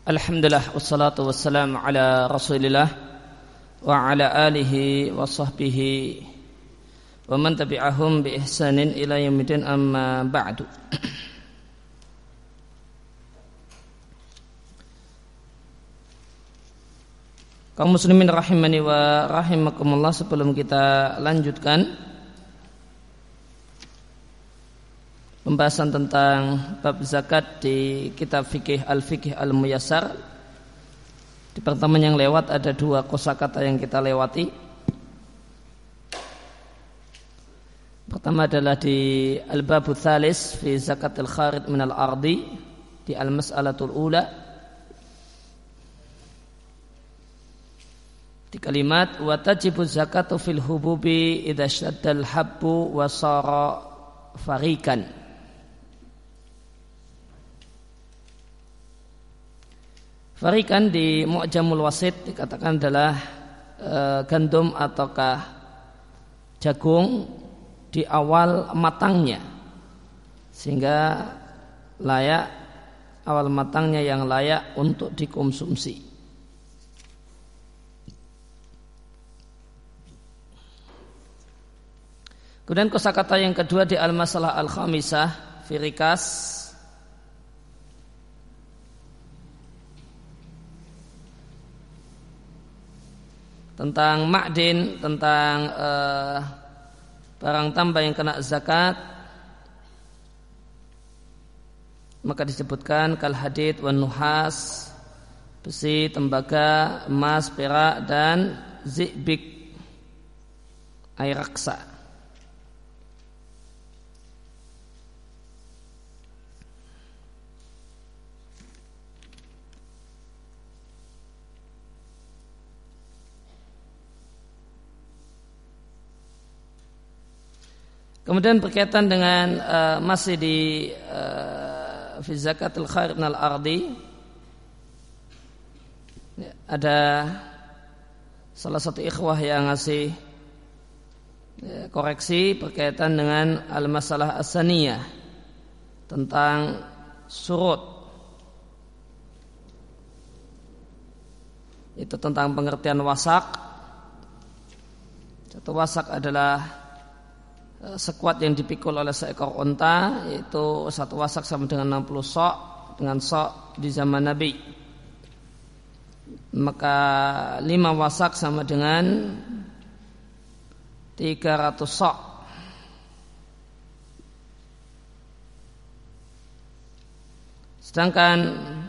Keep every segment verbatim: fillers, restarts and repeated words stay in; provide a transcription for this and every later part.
Alhamdulillah wassalatu wassalamu ala Rasulillah wa ala alihi wa sahbihi wa man tabi'ahum bi ihsanin ila yaumil amma ba'du. Kaum muslimin rahimani wa rahimakumullah, sebelum kita lanjutkan pembahasan tentang bab zakat di kitab fikih Al-Fiqh Al-Muyassar. Di pertemuan yang lewat ada dua kosakata yang kita lewati. Pertama adalah di Al-Babu Thalis fi Zakatil Kharid Minal Ardi, di Al-Mas'alatul Ula, di kalimat wa tajibu zakatu fil hububi idza shaddal habbu wa sara farikan. Farikan di Mu'jamul Wasit dikatakan adalah e, gandum ataukah jagung di awal matangnya, sehingga layak, awal matangnya yang layak untuk dikonsumsi. Kemudian kosakata yang kedua di Al-Masalah Al-Khamisah Firikas, tentang ma'din, tentang uh, barang tambah yang kena zakat, maka disebutkan kal hadid wan nuhas, besi, tembaga, emas, perak, dan zibik, air raksa. Kemudian berkaitan dengan uh, masih di uh, fi zakatil khair minal ardi, ada salah satu ikhwah yang ngasih ya, koreksi berkaitan dengan al-masalah as-saniyah tentang surut, itu tentang pengertian wasak. Satu wasak adalah sekuat yang dipikul oleh seekor unta, yaitu satu wasak sama dengan enam puluh sok, dengan sok di zaman Nabi. Maka lima wasak sama dengan tiga ratus sok. Sedangkan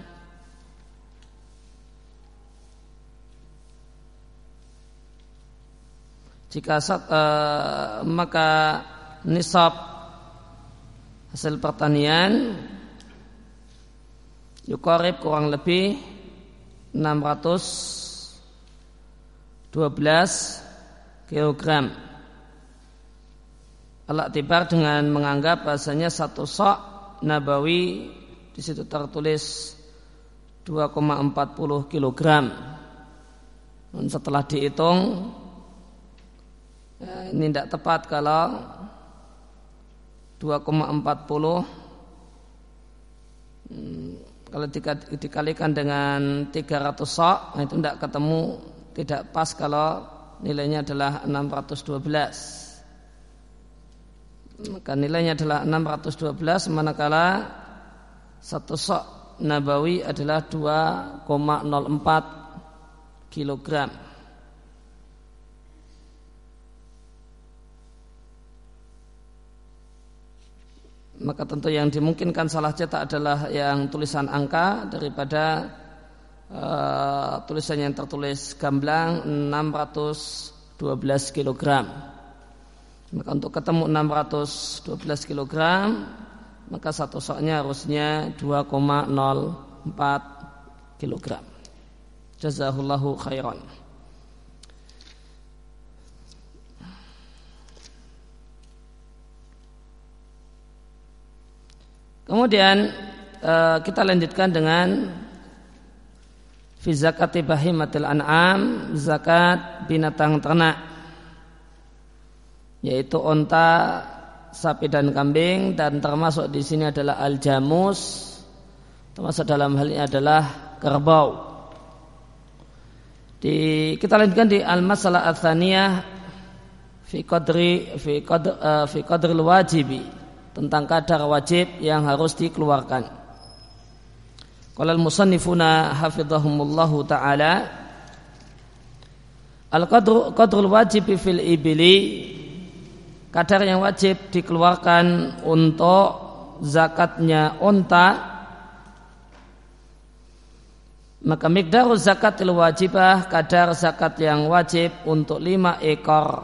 jika uh, maka nisab hasil pertanian yukorib kurang lebih enam ratus dua belas kilogram. Al-i'tibar dengan menganggap bahasanya satu sok nabawi di situ tertulis dua koma empat puluh kilogram. Dan setelah dihitung, ya, ini tidak tepat kalau dua koma empat puluh hmm, kalau dikalikan dengan tiga ratus sok, nah itu tidak ketemu, tidak pas kalau nilainya adalah enam ratus dua belas. Maka nilainya adalah enam ratus dua belas, manakala satu sok nabawi adalah dua koma nol empat kilogram. Maka tentu yang dimungkinkan salah cetak adalah yang tulisan angka daripada uh, tulisan yang tertulis gamblang enam ratus dua belas kilogram. Maka untuk ketemu enam ratus dua belas kilogram, maka satu soknya harusnya dua koma nol empat kilogram. Jazahullahu khairan. Kemudian kita lanjutkan dengan fi zakati bahimatil an'am, zakat binatang ternak, yaitu unta, sapi dan kambing, dan termasuk di sini adalah al-jamus, termasuk dalam hal ini adalah kerbau. Di, kita lanjutkan di al-masalah ats-tsaniyah fi qadri fi qadr uh, fi qadril wajibi, tentang kadar wajib yang harus dikeluarkan. Qala al-musannifuna hafizahumullahu taala, al-qadru qadrul wajibi fil ibli, kadar yang wajib dikeluarkan untuk zakatnya unta. Maka miqdaru zakatil wajibah, kadar zakat yang wajib untuk lima ekor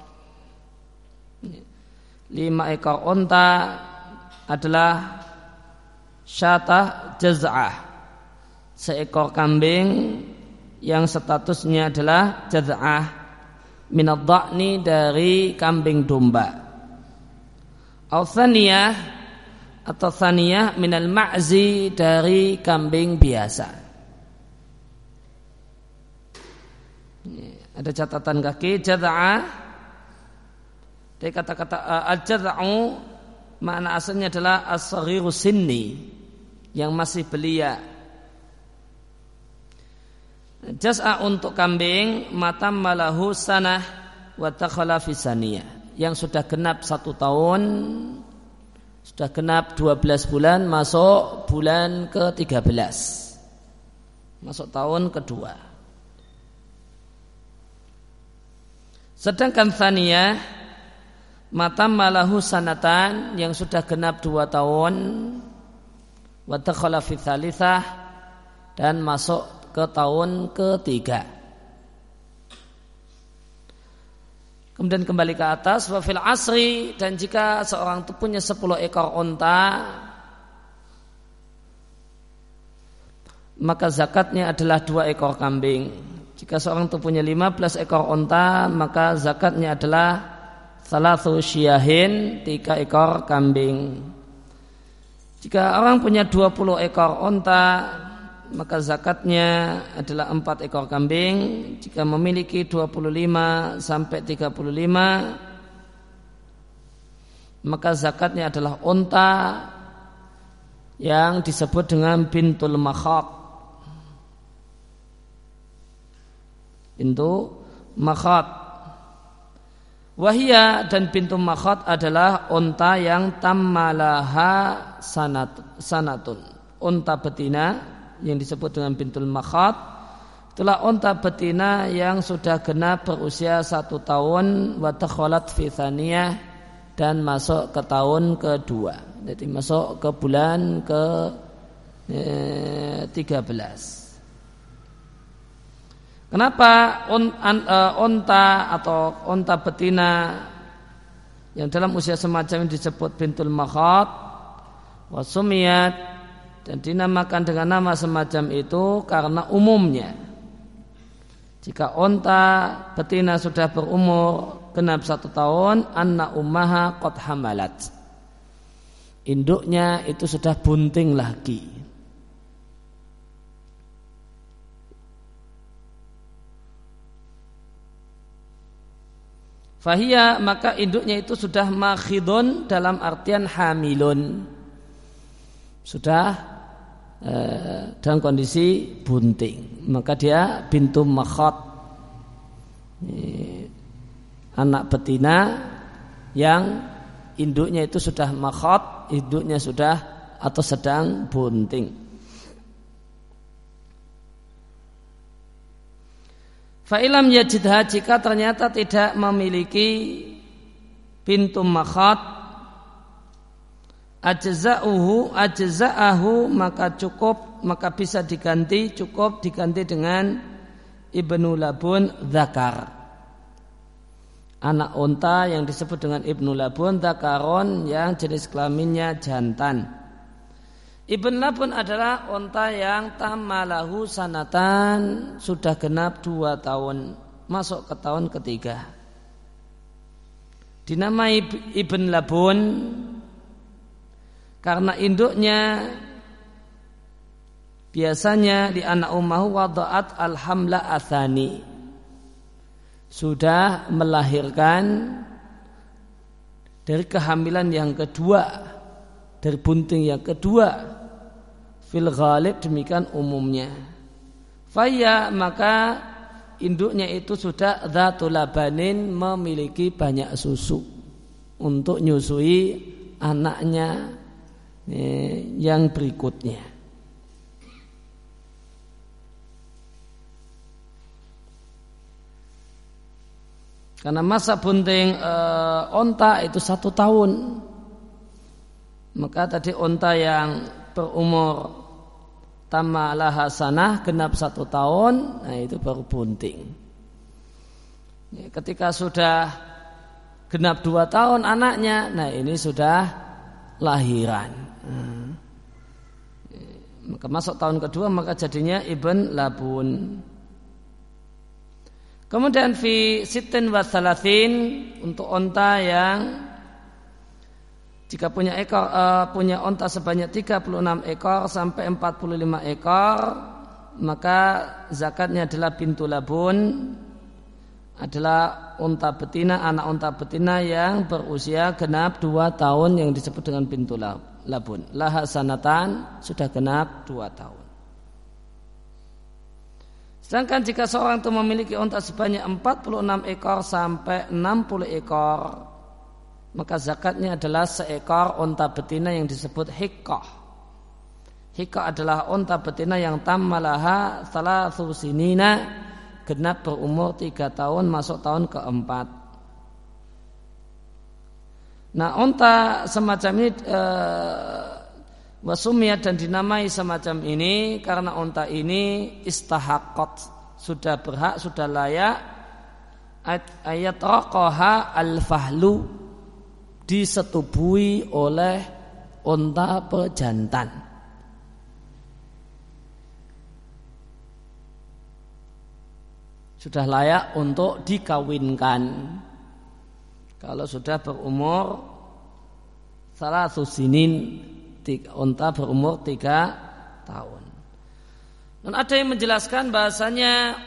lima ekor unta adalah syatah jaz'ah, seekor kambing yang statusnya adalah jaz'ah minad dha'ni, dari kambing domba. Au tsaniyah, atau tsaniyah minal ma'zi, dari kambing biasa. Ada catatan kaki, jaz'ah dari kata-kata uh, al-jaz'u makna asalnya adalah as-saghiru sinni, yang masih belia. Jaz'ah untuk kambing matam malahu sanah wa takhala fi saniyah, yang sudah genap satu tahun, sudah genap dua belas bulan, masuk bulan ke tiga belas, masuk tahun kedua. Sedangkan tsaniyah matam malahu sanatan, yang sudah genap dua tahun, wa dakhala fi tsalitsah, dan masuk ke tahun ketiga. Kemudian kembali ke atas, wa fil asri, dan jika seorang itu punya sepuluh ekor unta, maka zakatnya adalah dua ekor kambing. Jika seorang itu punya lima belas ekor unta, maka zakatnya adalah salatsu syiyahin, tiga ekor kambing. Jika orang punya dua puluh ekor unta, maka zakatnya adalah empat ekor kambing. Jika memiliki dua puluh lima sampai tiga puluh lima, maka zakatnya adalah unta yang disebut dengan bintul makhad. Pintu makhad. Wahia, dan pintu makhad adalah unta yang tammalaha sanat, sanatun, unta betina yang disebut dengan pintul makhad. Itulah unta betina yang sudah genap berusia satu tahun, wa takhalat fi tsaniyah, dan masuk ke tahun kedua. Jadi masuk ke bulan ke eh, tiga belas. Kenapa unta atau unta betina yang dalam usia semacam ini disebut bintul makhad wasumiyat, dan dinamakan dengan nama semacam itu karena umumnya jika unta betina sudah berumur genap satu tahun, anna ummaha qad hamalat, induknya itu sudah bunting lagi. Fahiyya, maka induknya itu sudah makhidun, dalam artian hamilun, sudah eh, dalam kondisi bunting, maka dia bintu makhad, eh, anak betina yang induknya itu sudah makhad, induknya sudah atau sedang bunting. Fa'ilam yajidha, jika ternyata tidak memiliki pintu makhad, ajza'uhu ajza'ahu, maka cukup, maka bisa diganti, cukup diganti dengan ibnu labun dzakar, anak unta yang disebut dengan ibnu labun dzakaron, yang jenis kelaminnya jantan. Ibn labun adalah unta yang tamalahu sanatan, sudah genap dua tahun, masuk ke tahun ketiga. Dinamai ibn labun karena induknya biasanya di anak ummahu wada'at alhamla athani, sudah melahirkan dari kehamilan yang kedua, dari bunting yang kedua, Fil ghalib demikian umumnya. Faya maka induknya itu sudah dzatul labanin memiliki banyak susu untuk nyusui anaknya eh, yang berikutnya. Karena masa bunting e, onta itu satu tahun. Maka tadi onta yang berumur tamalaha sanah genap satu tahun, nah itu baru bunting. Ya, ketika sudah genap dua tahun anaknya, nah ini sudah lahiran. Nah, ya, maka masuk tahun kedua maka jadinya ibn labun. Kemudian fi sittin wa thalathin untuk onta yang jika punya ekor uh, punya onta sebanyak tiga puluh enam ekor sampai empat puluh lima ekor, maka zakatnya adalah bintu labun, adalah onta betina, anak onta betina yang berusia genap dua tahun yang disebut dengan bintu labun. Laha sanatan, sudah genap dua tahun. Sedangkan jika seorang itu memiliki unta sebanyak empat puluh enam ekor sampai enam puluh ekor, maka zakatnya adalah seekor unta betina yang disebut hiqqah. Hiqqah adalah unta betina yang tammalaha thalathu sinina, genap berumur tiga tahun masuk tahun keempat. Nah, unta semacam ini eh, wasumiyat dan dinamai semacam ini karena unta ini istahaqqat, sudah berhak, sudah layak ayat raqaha al-fahlu, disetubui oleh unta pejantan. Sudah layak untuk dikawinkan kalau sudah berumur salathu sinin, unta berumur tiga tahun. Dan ada yang menjelaskan bahasanya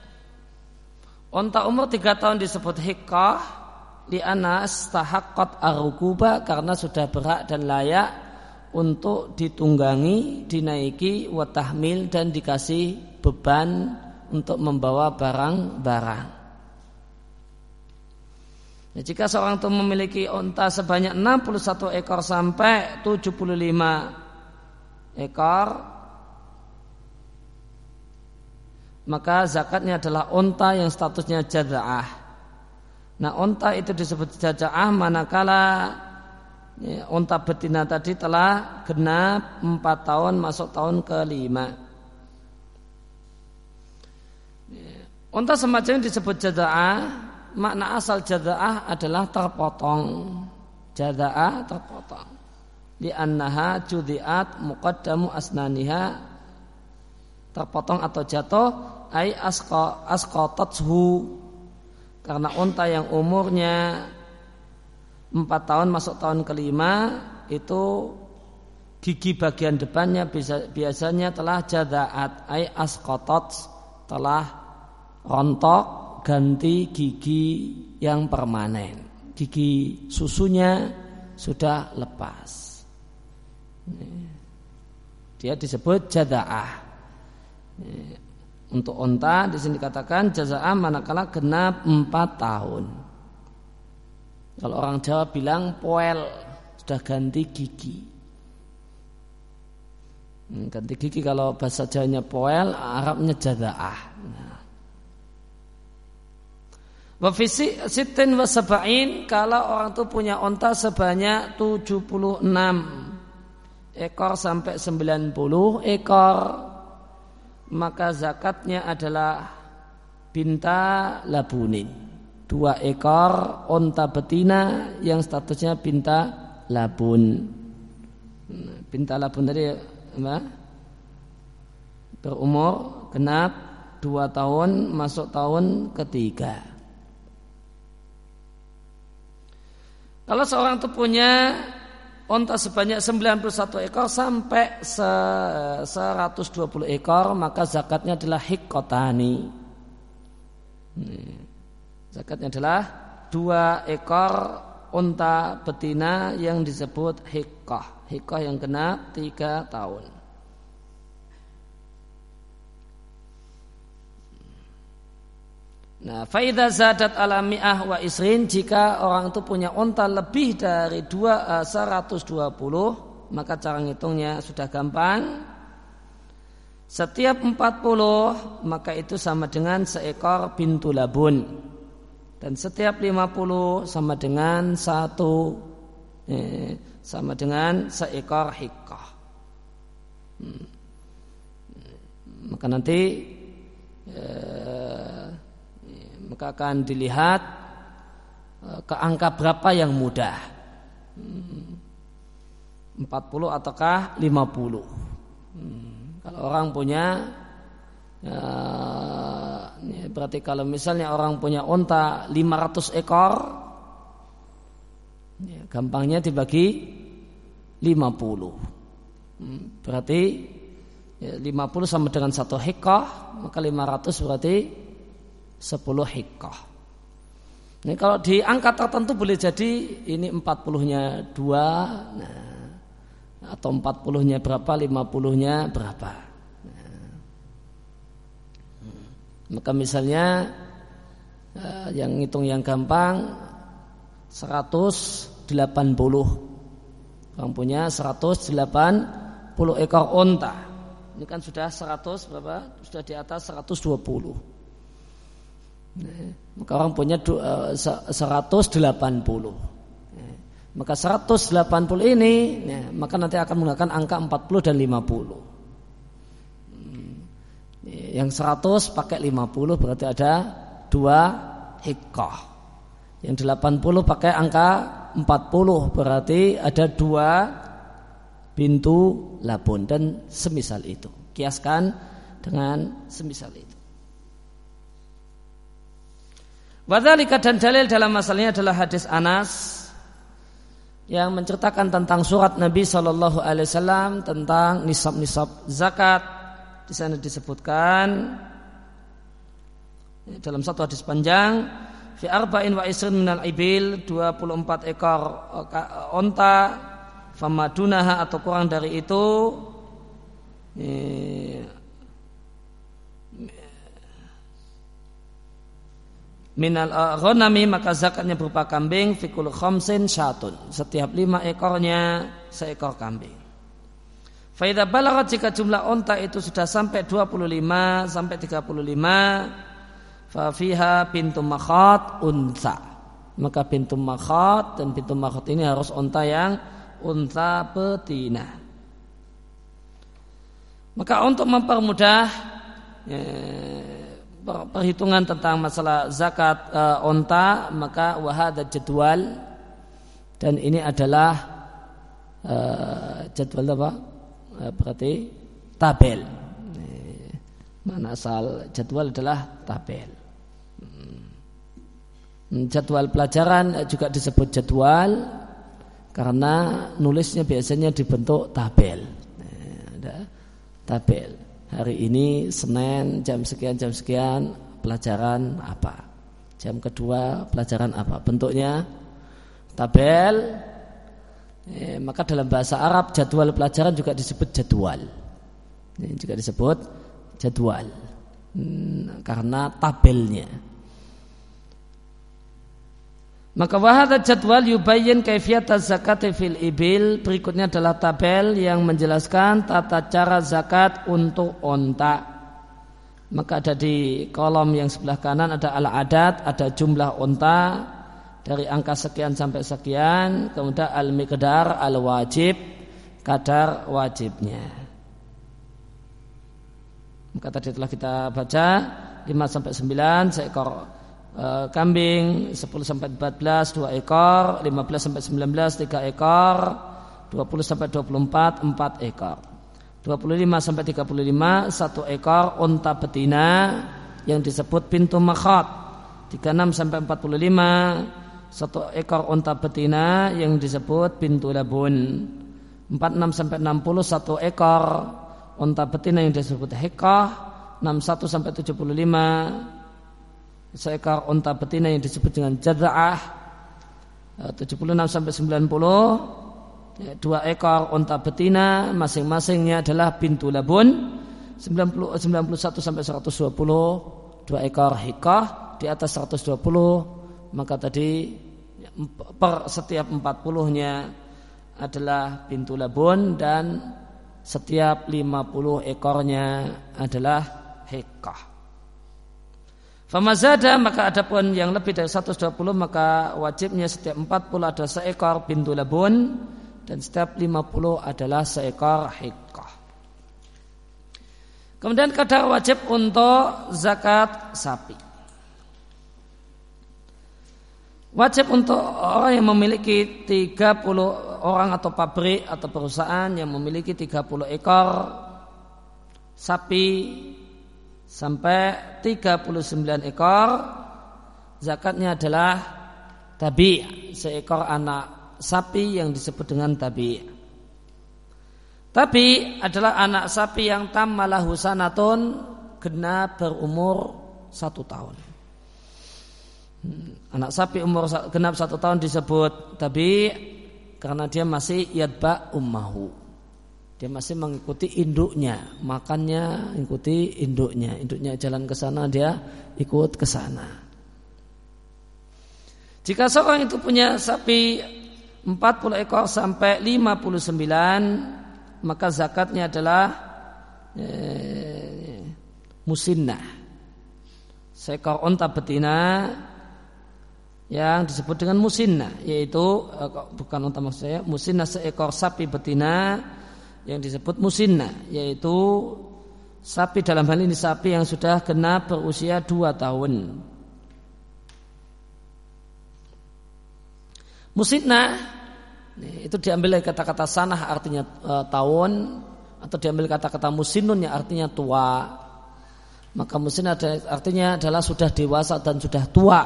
unta umur tiga tahun disebut hiqqah li'anna istahaqqat ar-rukuba, karena sudah berhak dan layak untuk ditunggangi, dinaiki, wa tahmil, dan dikasih beban untuk membawa barang-barang. Nah, jika seorang itu memiliki unta sebanyak enam puluh satu ekor sampai tujuh puluh lima ekor, maka zakatnya adalah unta yang statusnya jaza'ah. Nah, unta itu disebut jaza'ah manakala ya, unta betina tadi telah genap empat tahun masuk tahun kelima. Ya, unta semacam ini disebut jaza'ah. Makna asal jaza'ah adalah terpotong. Jaza'ah terpotong. Li'annaha judhi'at muqaddamu asnaniha, terpotong atau jatuh, ai asqatathu, karena unta yang umurnya empat tahun masuk tahun kelima itu gigi bagian depannya biasanya telah jaza'at, ai asqatat, telah rontok, ganti gigi yang permanen, gigi susunya sudah lepas. Dia disebut jaza'ah. Untuk unta di sini dikatakan jaza'ah manakala genap empat tahun. Kalau orang Jawa bilang poel, sudah ganti gigi. Ganti gigi kalau bahasa Jawanya poel, Arabnya jaza'ah. Nah. Wa fi sittin wa sab'in, kalau orang itu punya unta sebanyak tujuh puluh enam ekor sampai sembilan puluh ekor, maka zakatnya adalah binta labunin, dua ekor unta betina yang statusnya binta labun. Binta labun tadi apa? Berumur genap dua tahun masuk tahun ketiga. Kalau seorang itu punya unta sebanyak sembilan puluh satu ekor sampai seratus dua puluh ekor, maka zakatnya adalah hiqqatani. Zakatnya adalah dua ekor unta betina yang disebut hiqqah. Hiqqah yang genap tiga tahun. Nah, faida zadat ala mi'ah wa isrin, jika orang itu punya unta lebih dari dua, uh, seratus dua puluh, maka cara ngitungnya sudah gampang. Setiap empat puluh maka itu sama dengan seekor bintu labun, dan setiap lima puluh sama dengan satu eh, sama dengan seekor hiqqah. Hmm. Maka nanti eh, maka akan dilihat eh, ke angka berapa yang mudah, hmm. empat puluh ataukah lima puluh. Hmm. Kalau orang punya ya, ya berarti kalau misalnya orang punya unta lima ratus ekor, ya, gampangnya dibagi lima puluh. Hmm, berarti ya, lima puluh sama dengan satu hiqqah, maka lima ratus berarti sepuluh hiqqah. Ini kalau di angka tertentu boleh jadi ini empat puluhnya dua, nah, atau empat puluhnya berapa, lima puluhnya berapa. Nah, maka misalnya eh, yang ngitung yang gampang seratus delapan puluh, orang punya seratus delapan puluh ekor unta. Ini kan sudah seratus berapa? Sudah di atas seratus dua puluh. Nah, maka orang punya seratus delapan puluh. Maka seratus delapan puluh ini ya, maka nanti akan menggunakan angka empat puluh dan lima puluh. Yang seratus pakai lima puluh berarti ada dua hiqqah. Yang delapan puluh pakai angka empat puluh berarti ada dua bintu labun dan semisal itu. Kiaskan dengan semisal itu. Wadzalika, dan dalil dalam masalahnya adalah hadis Anas yang menceritakan tentang surat Nabi Shallallahu Alaihi Wasallam tentang nisab-nisab zakat. Di sana disebutkan dalam satu hadis panjang, fi arba'in wa isrin minal ibil, dua puluh empat ekor onta, famadunaha atau kurang dari itu, minal ghanami, maka zakatnya berupa kambing, fikul khamsin syatun, setiap lima ekornya seekor kambing. Fa idza balaghat, jika jumlah unta itu sudah sampai dua puluh lima sampai tiga puluh lima, fa fiha bintu makhat unsa, maka bintu makhat, dan bintu makhat ini harus unta yang unta betina. Maka untuk mempermudah ya, perhitungan tentang masalah zakat e, onta, maka wahada jadwal, dan ini adalah e, jadwal apa? E, berarti tabel. E, mana asal jadwal adalah tabel. Hmm. Jadwal pelajaran juga disebut jadwal karena nulisnya biasanya dibentuk tabel. E, ada tabel. Hari ini Senin jam sekian jam sekian pelajaran apa, jam kedua pelajaran apa, bentuknya tabel. Eh, maka dalam bahasa Arab jadwal pelajaran juga disebut jadwal. Ini juga disebut jadwal hmm, karena tabelnya. Maka wahada jadwal yubayyin kaifiyat zakat fil ibil. Berikutnya adalah tabel yang menjelaskan tata cara zakat untuk onta. Maka ada di kolom yang sebelah kanan ada al-adat, ada jumlah onta dari angka sekian sampai sekian, kemudian al-miqdar, al-wajib, kadar wajibnya. Maka tadi telah kita baca lima sampai sembilan seekor kambing, sepuluh sampai empat belas dua ekor, lima belas sampai sembilan belas tiga ekor, dua puluh sampai dua puluh empat empat ekor, dua puluh lima sampai tiga puluh lima satu ekor unta betina yang disebut bintu makhat, tiga puluh enam sampai empat puluh lima satu ekor unta betina yang disebut bintu labun, empat puluh enam sampai enam puluh satu ekor unta betina yang disebut hiqqah, enam puluh satu sampai tujuh puluh lima seekor unta betina yang disebut dengan jadza'ah, tujuh puluh enam sampai sembilan puluh dua ekor unta betina masing-masingnya adalah bintu labun, sembilan puluh, sembilan puluh satu sampai seratus dua puluh dua ekor hiqqah, di atas seratus dua puluh, maka tadi per setiap empat puluh-nya adalah bintu labun dan setiap lima puluh ekornya adalah hiqqah. Famazada, maka adapun yang lebih dari seratus dua puluh maka wajibnya setiap empat puluh adalah seekor bintu labun dan setiap lima puluh adalah seekor hiqqah. Kemudian kadar wajib untuk zakat sapi. Wajib untuk orang yang memiliki tiga puluh orang atau pabrik atau perusahaan yang memiliki tiga puluh ekor sapi sampai tiga puluh sembilan ekor, zakatnya adalah tabi', seekor anak sapi yang disebut dengan tabi'. Tabi adalah anak sapi yang tammalahu sanatun, genap berumur satu tahun. Anak sapi umur genap satu tahun disebut tabi karena dia masih yadba ummahu. Dia masih mengikuti induknya, makannya ikuti induknya. Induknya jalan ke sana, dia ikut ke sana. Jika seorang itu punya sapi empat puluh ekor sampai lima puluh sembilan, maka zakatnya adalah eh, musinnah, seekor unta betina yang disebut dengan musinnah, yaitu eh, bukan unta maksud saya, musinnah seekor sapi betina yang disebut musinnah, yaitu sapi dalam hal ini sapi yang sudah genap berusia dua tahun. Musinnah itu diambil dari kata-kata sanah artinya e, tahun, atau diambil kata-kata musinnun yang artinya tua. Maka musinnah artinya adalah sudah dewasa dan sudah tua.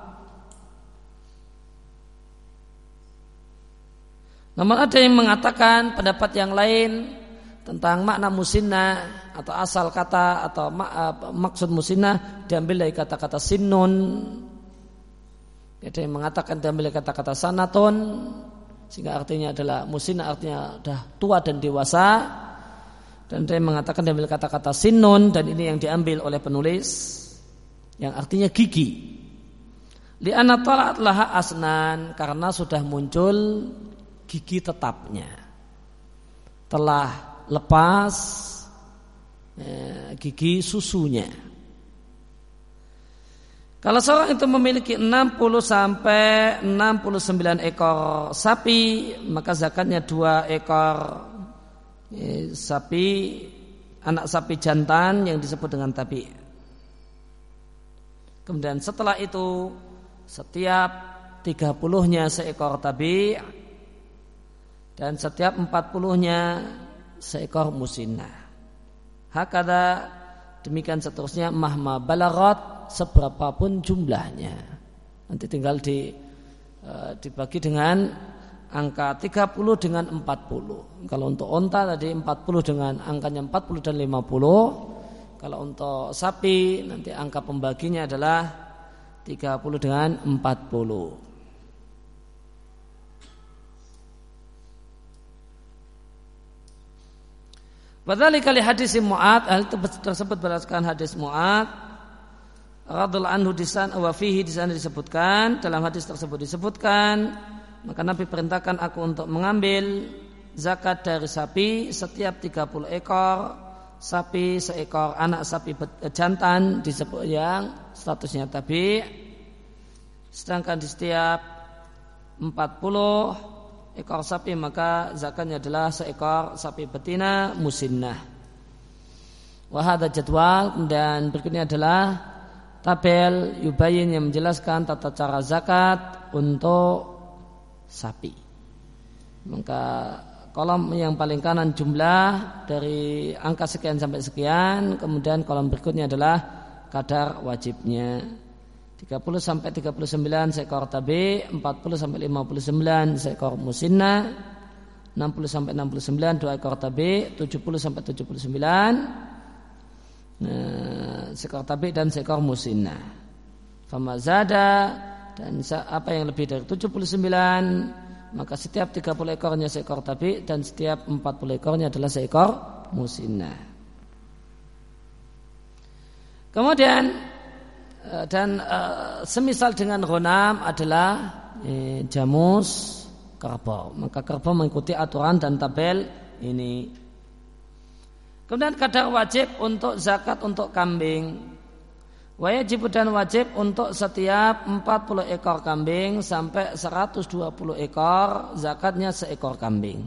Namun ada yang mengatakan pendapat yang lain tentang makna musinnah atau asal kata atau mak, maksud musinnah diambil dari kata-kata sinnun. Ada yang mengatakan diambil dari kata-kata sanatun, sehingga artinya adalah musinnah artinya sudah tua dan dewasa. Dan ada yang mengatakan diambil kata-kata sinnun, dan ini yang diambil oleh penulis yang artinya gigi. Li'anna tala'at laha asnan, karena sudah muncul gigi tetapnya, telah lepas eh, gigi susunya. Kalau seorang itu memiliki enam puluh sampai enam puluh sembilan ekor sapi, maka zakatnya dua ekor eh, sapi, anak sapi jantan yang disebut dengan tabi. Kemudian setelah itu setiap tiga puluhnya seekor tabi, dan setiap empat puluhnya seekor musinnah. Hakada, demikian seterusnya, mahma balaghat, seberapapun jumlahnya. Nanti tinggal di, e, dibagi dengan angka tiga puluh dengan empat puluh. Kalau untuk onta tadi empat puluh dengan angkanya empat puluh dan lima puluh. Kalau untuk sapi nanti angka pembaginya adalah tiga puluh dengan empat puluh. Padahal kali hadis Mu'ad, hal tersebut berdasarkan hadis Mu'ad radhiyallahu anhu di sana, wa fihi di sana disebutkan, dalam hadis tersebut disebutkan, maka Nabi perintahkan aku untuk mengambil zakat dari sapi setiap tiga puluh ekor sapi, seekor anak sapi jantan disebut yang statusnya tabi, sedangkan di setiap empat puluh ekor sapi maka zakatnya adalah seekor sapi betina musinnah. Wa hadza jadwal, dan berikutnya adalah tabel yubayin yang menjelaskan tata cara zakat untuk sapi. Maka kolom yang paling kanan jumlah dari angka sekian sampai sekian, kemudian kolom berikutnya adalah kadar wajibnya. tiga puluh sampai tiga puluh sembilan seekor tabi, empat puluh sampai lima puluh sembilan seekor musinnah, enam puluh sampai enam puluh sembilan dua ekor tabi, tujuh puluh sampai tujuh puluh sembilan nah, seekor tabi dan seekor musinnah. Famazada, dan apa yang lebih dari tujuh puluh sembilan maka setiap tiga puluh ekornya seekor tabi dan setiap empat puluh ekornya adalah seekor musinnah. Kemudian dan uh, semisal dengan ghanam adalah eh, jamus kerbau, maka kerbau mengikuti aturan dan tabel ini. Kemudian kadar wajib untuk zakat untuk kambing. Wajib dan wajib untuk setiap empat puluh ekor kambing sampai seratus dua puluh ekor, zakatnya seekor kambing.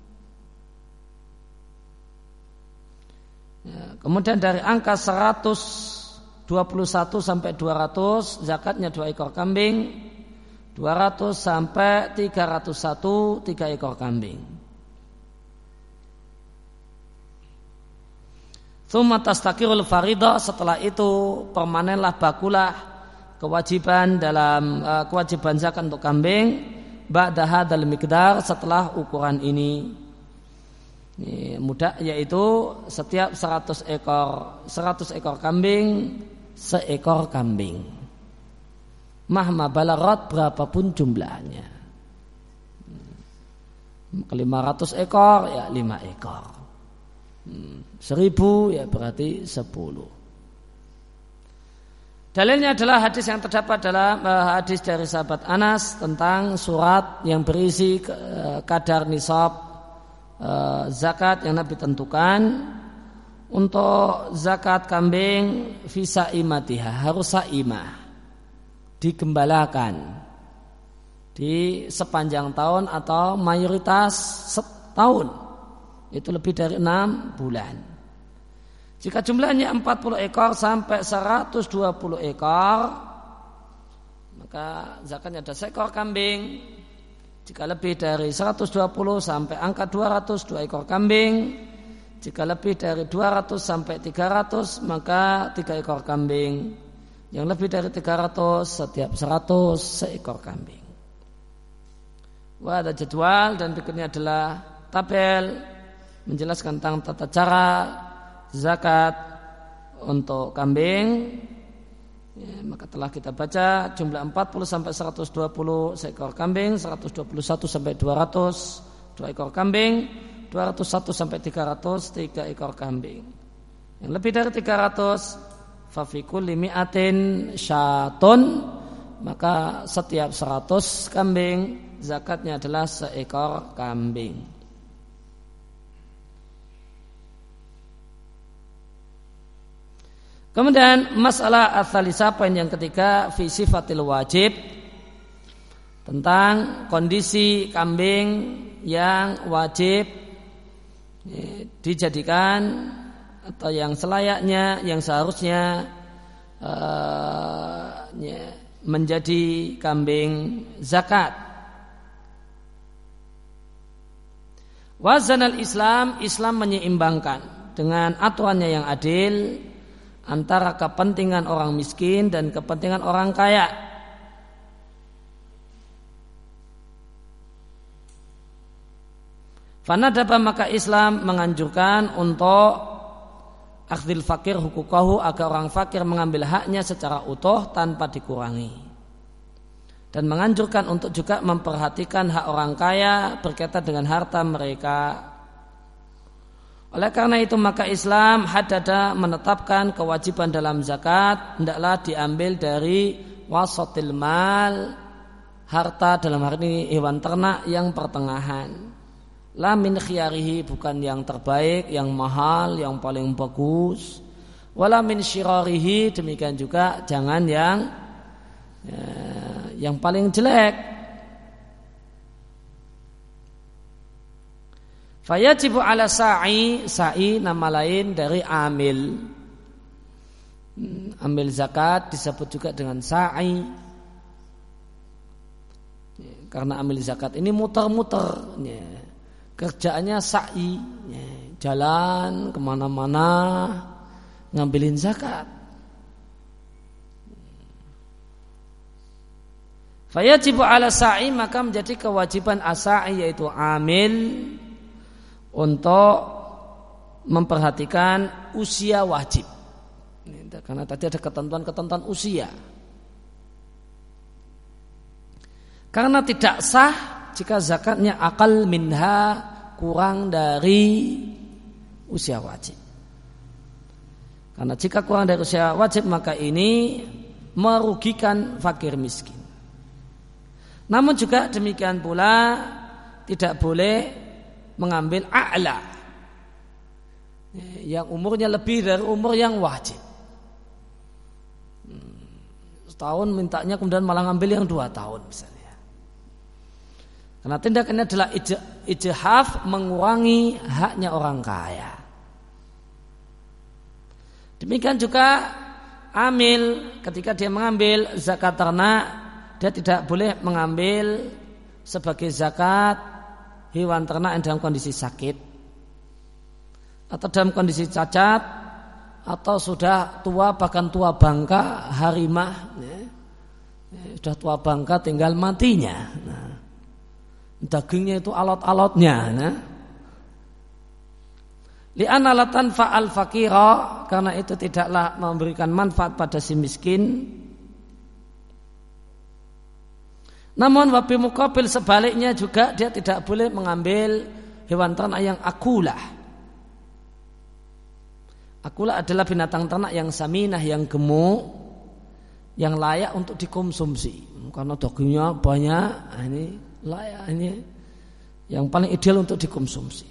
Ya, kemudian dari angka seratus dua puluh satu sampai dua ratus, zakatnya dua ekor kambing. dua ratus sampai tiga ratus satu, tiga ekor kambing. Tsumma tastakirul faridah, setelah itu permanenlah bakulah kewajiban dalam uh, kewajiban zakat untuk kambing ba'da hadzal miqdar, setelah ukuran ini. Ini mudah, yaitu setiap seratus ekor seratus ekor kambing seekor kambing. Mahma balagat, berapapun jumlahnya. lima ratus ekor ya lima ekor. Seribu ya berarti sepuluh. Dalilnya adalah hadis yang terdapat dalam uh, hadis dari sahabat Anas tentang surat yang berisi uh, kadar nisab uh, zakat yang Nabi tentukan. Untuk zakat kambing visa imatiha, harus saimah, digembalakan di sepanjang tahun atau mayoritas setahun, itu lebih dari enam bulan. Jika jumlahnya empat puluh ekor sampai seratus dua puluh ekor, maka zakatnya ada seekor kambing. Jika lebih dari seratus dua puluh sampai angka dua ratus, dua ekor kambing. Jika lebih dari dua ratus sampai tiga ratus, maka tiga ekor kambing. Yang lebih dari tiga ratus, setiap seratus seekor kambing. Wah, ada jadwal, dan berikutnya adalah tabel menjelaskan tentang tata cara zakat untuk kambing. Ya, maka telah kita baca jumlah empat puluh sampai seratus dua puluh seekor kambing, seratus dua puluh satu sampai dua ratus, dua ekor kambing. dua ratus satu sampai tiga ratus, tiga ekor kambing. Yang lebih dari tiga ratus, fa fi kulli mi'atin syatun, maka setiap seratus kambing zakatnya adalah seekor kambing. Kemudian masalah ats-tsalisah, poin yang ketiga, fi sifatil wajib, tentang kondisi kambing yang wajib dijadikan atau yang selayaknya, yang seharusnya uh, ya, menjadi kambing zakat. Wazanal Islam, Islam menyeimbangkan dengan aturannya yang adil antara kepentingan orang miskin dan kepentingan orang kaya. Fanadaba, maka Islam menganjurkan untuk akhdil fakir hukukahu, agar orang fakir mengambil haknya secara utuh tanpa dikurangi, dan menganjurkan untuk juga memperhatikan hak orang kaya berkaitan dengan harta mereka. Oleh karena itu maka Islam haddada, menetapkan kewajiban dalam zakat hendaklah diambil dari wasatil mal, harta dalam hal ini hewan ternak yang pertengahan. La min khiyarihi, bukan yang terbaik, yang mahal, yang paling bagus. Wala min syirarihi, demikian juga jangan yang ya, yang paling jelek. Fayajibu ala sa'i, sa'i nama lain dari amil. Amil zakat disebut juga dengan sa'i. Karena amil zakat ini muter-muter, ya. Kerjaannya sa'i, ya, jalan kemana-mana ngambilin zakat. Fayajibu ala sa'i, maka menjadi kewajiban as-sa'i, yaitu amil, untuk memperhatikan usia wajib. Karena tadi ada ketentuan-ketentuan usia. Karena tidak sah jika zakatnya akal minha, kurang dari usia wajib. Karena jika kurang dari usia wajib, maka ini merugikan fakir miskin. Namun juga demikian pula tidak boleh mengambil a'la yang umurnya lebih dari umur yang wajib. Setahun mintanya kemudian malah ngambil yang dua tahun misalnya. Karena tindakannya adalah ijhaf, mengurangi haknya orang kaya. Demikian juga amil ketika dia mengambil zakat ternak, dia tidak boleh mengambil sebagai zakat hewan ternak yang dalam kondisi sakit atau dalam kondisi cacat atau sudah tua bahkan tua bangka harimah ya. Sudah tua bangka tinggal matinya. Nah, dagingnya itu alot-alotnya nah. Li'anna la tanfa'al faqira, karena itu tidaklah memberikan manfaat pada si miskin. Namun wabi muqabil sebaliknya juga dia tidak boleh mengambil hewan ternak yang akulah. Akulah adalah binatang ternak yang saminah, yang gemuk, yang layak untuk dikonsumsi. Karena dagingnya banyak, ini layak, ini yang paling ideal untuk dikonsumsi.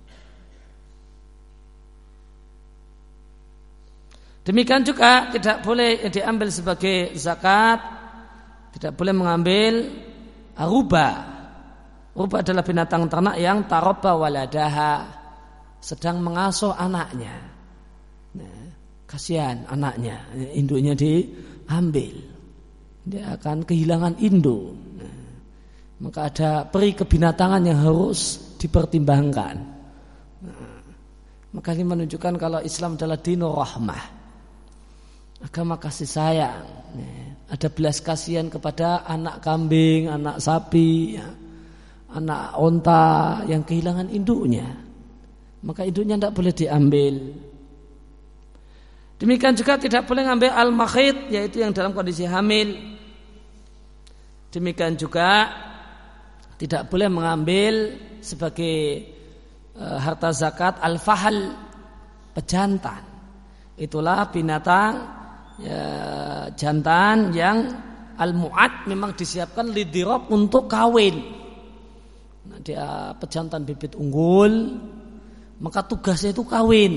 Demikian juga tidak boleh diambil sebagai zakat, tidak boleh mengambil ruba. Ruba adalah binatang ternak yang tarabba waladaha, sedang mengasuh anaknya. Nah, kasihan anaknya, induknya diambil, dia akan kehilangan induk. Nah, maka ada peri kebinatangan yang harus dipertimbangkan. Nah, maka ini menunjukkan kalau Islam adalah dinur rahmah, agama kasih sayang. Nah, ada belas kasihan kepada anak kambing, anak sapi, ya, anak onta yang kehilangan induknya, maka induknya tidak boleh diambil. Demikian juga tidak boleh mengambil al-makhid, yaitu yang dalam kondisi hamil. Demikian juga tidak boleh mengambil sebagai e, harta zakat al-fahal, pejantan. Itulah binatang ya, jantan yang al-mu'ad memang disiapkan lidirab untuk kawin. Nah, dia pejantan bibit unggul, maka tugasnya itu kawin.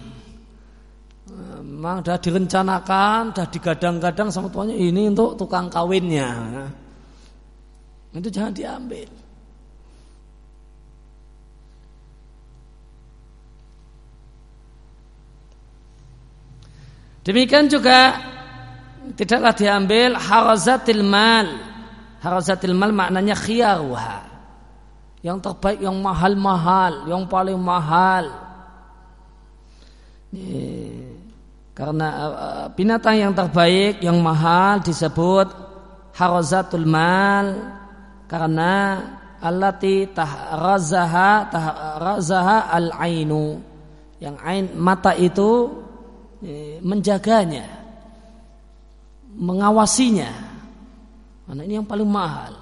Memang sudah direncanakan, sudah digadang-gadang sama tuannya, ini untuk tukang kawinnya. Nah, itu jangan diambil. Demikian juga tidaklah diambil harazatil mal. Harazatil mal maknanya khiyaruha, yang terbaik, yang mahal-mahal, yang paling mahal. Ini, karena binatang yang terbaik, yang mahal disebut harazatul mal, karena allati tahrazaha tahrazaha al-ainu, yang ain mata itu menjaganya, mengawasinya. Karena ini yang paling mahal.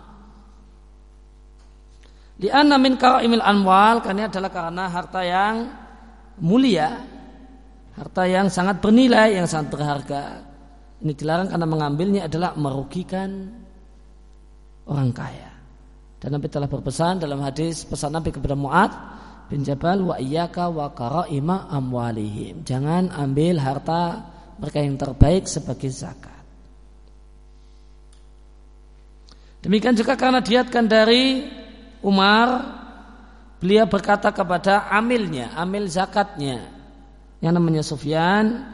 Li'anna min karaimil anwal, karena adalah karena harta yang mulia, harta yang sangat bernilai, yang sangat berharga. Ini dilarang karena mengambilnya adalah merugikan orang kaya. Dan Nabi telah berpesan dalam hadis pesan Nabi kepada Mu'adz bin Jabal, wa iyyaka wa karaima amwalihim, jangan ambil harta mereka yang terbaik sebagai zakat. Demikian juga karena diriwayatkan dari Umar, beliau berkata kepada amilnya, amil zakatnya yang namanya Sufyan,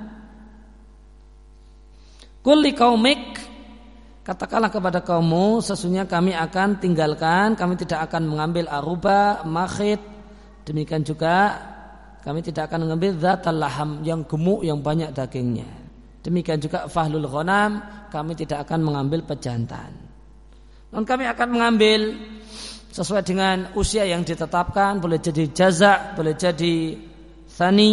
qul liqaumik, katakanlah kepada kaummu, sesungguhnya kami akan tinggalkan, kami tidak akan mengambil aruba, makhid. Demikian juga kami tidak akan mengambil zatal laham, yang gemuk, yang banyak dagingnya. Demikian juga fahlul ghanam, kami tidak akan mengambil pejantan. Dan kami akan mengambil sesuai dengan usia yang ditetapkan, boleh jadi jaza, boleh jadi tsani.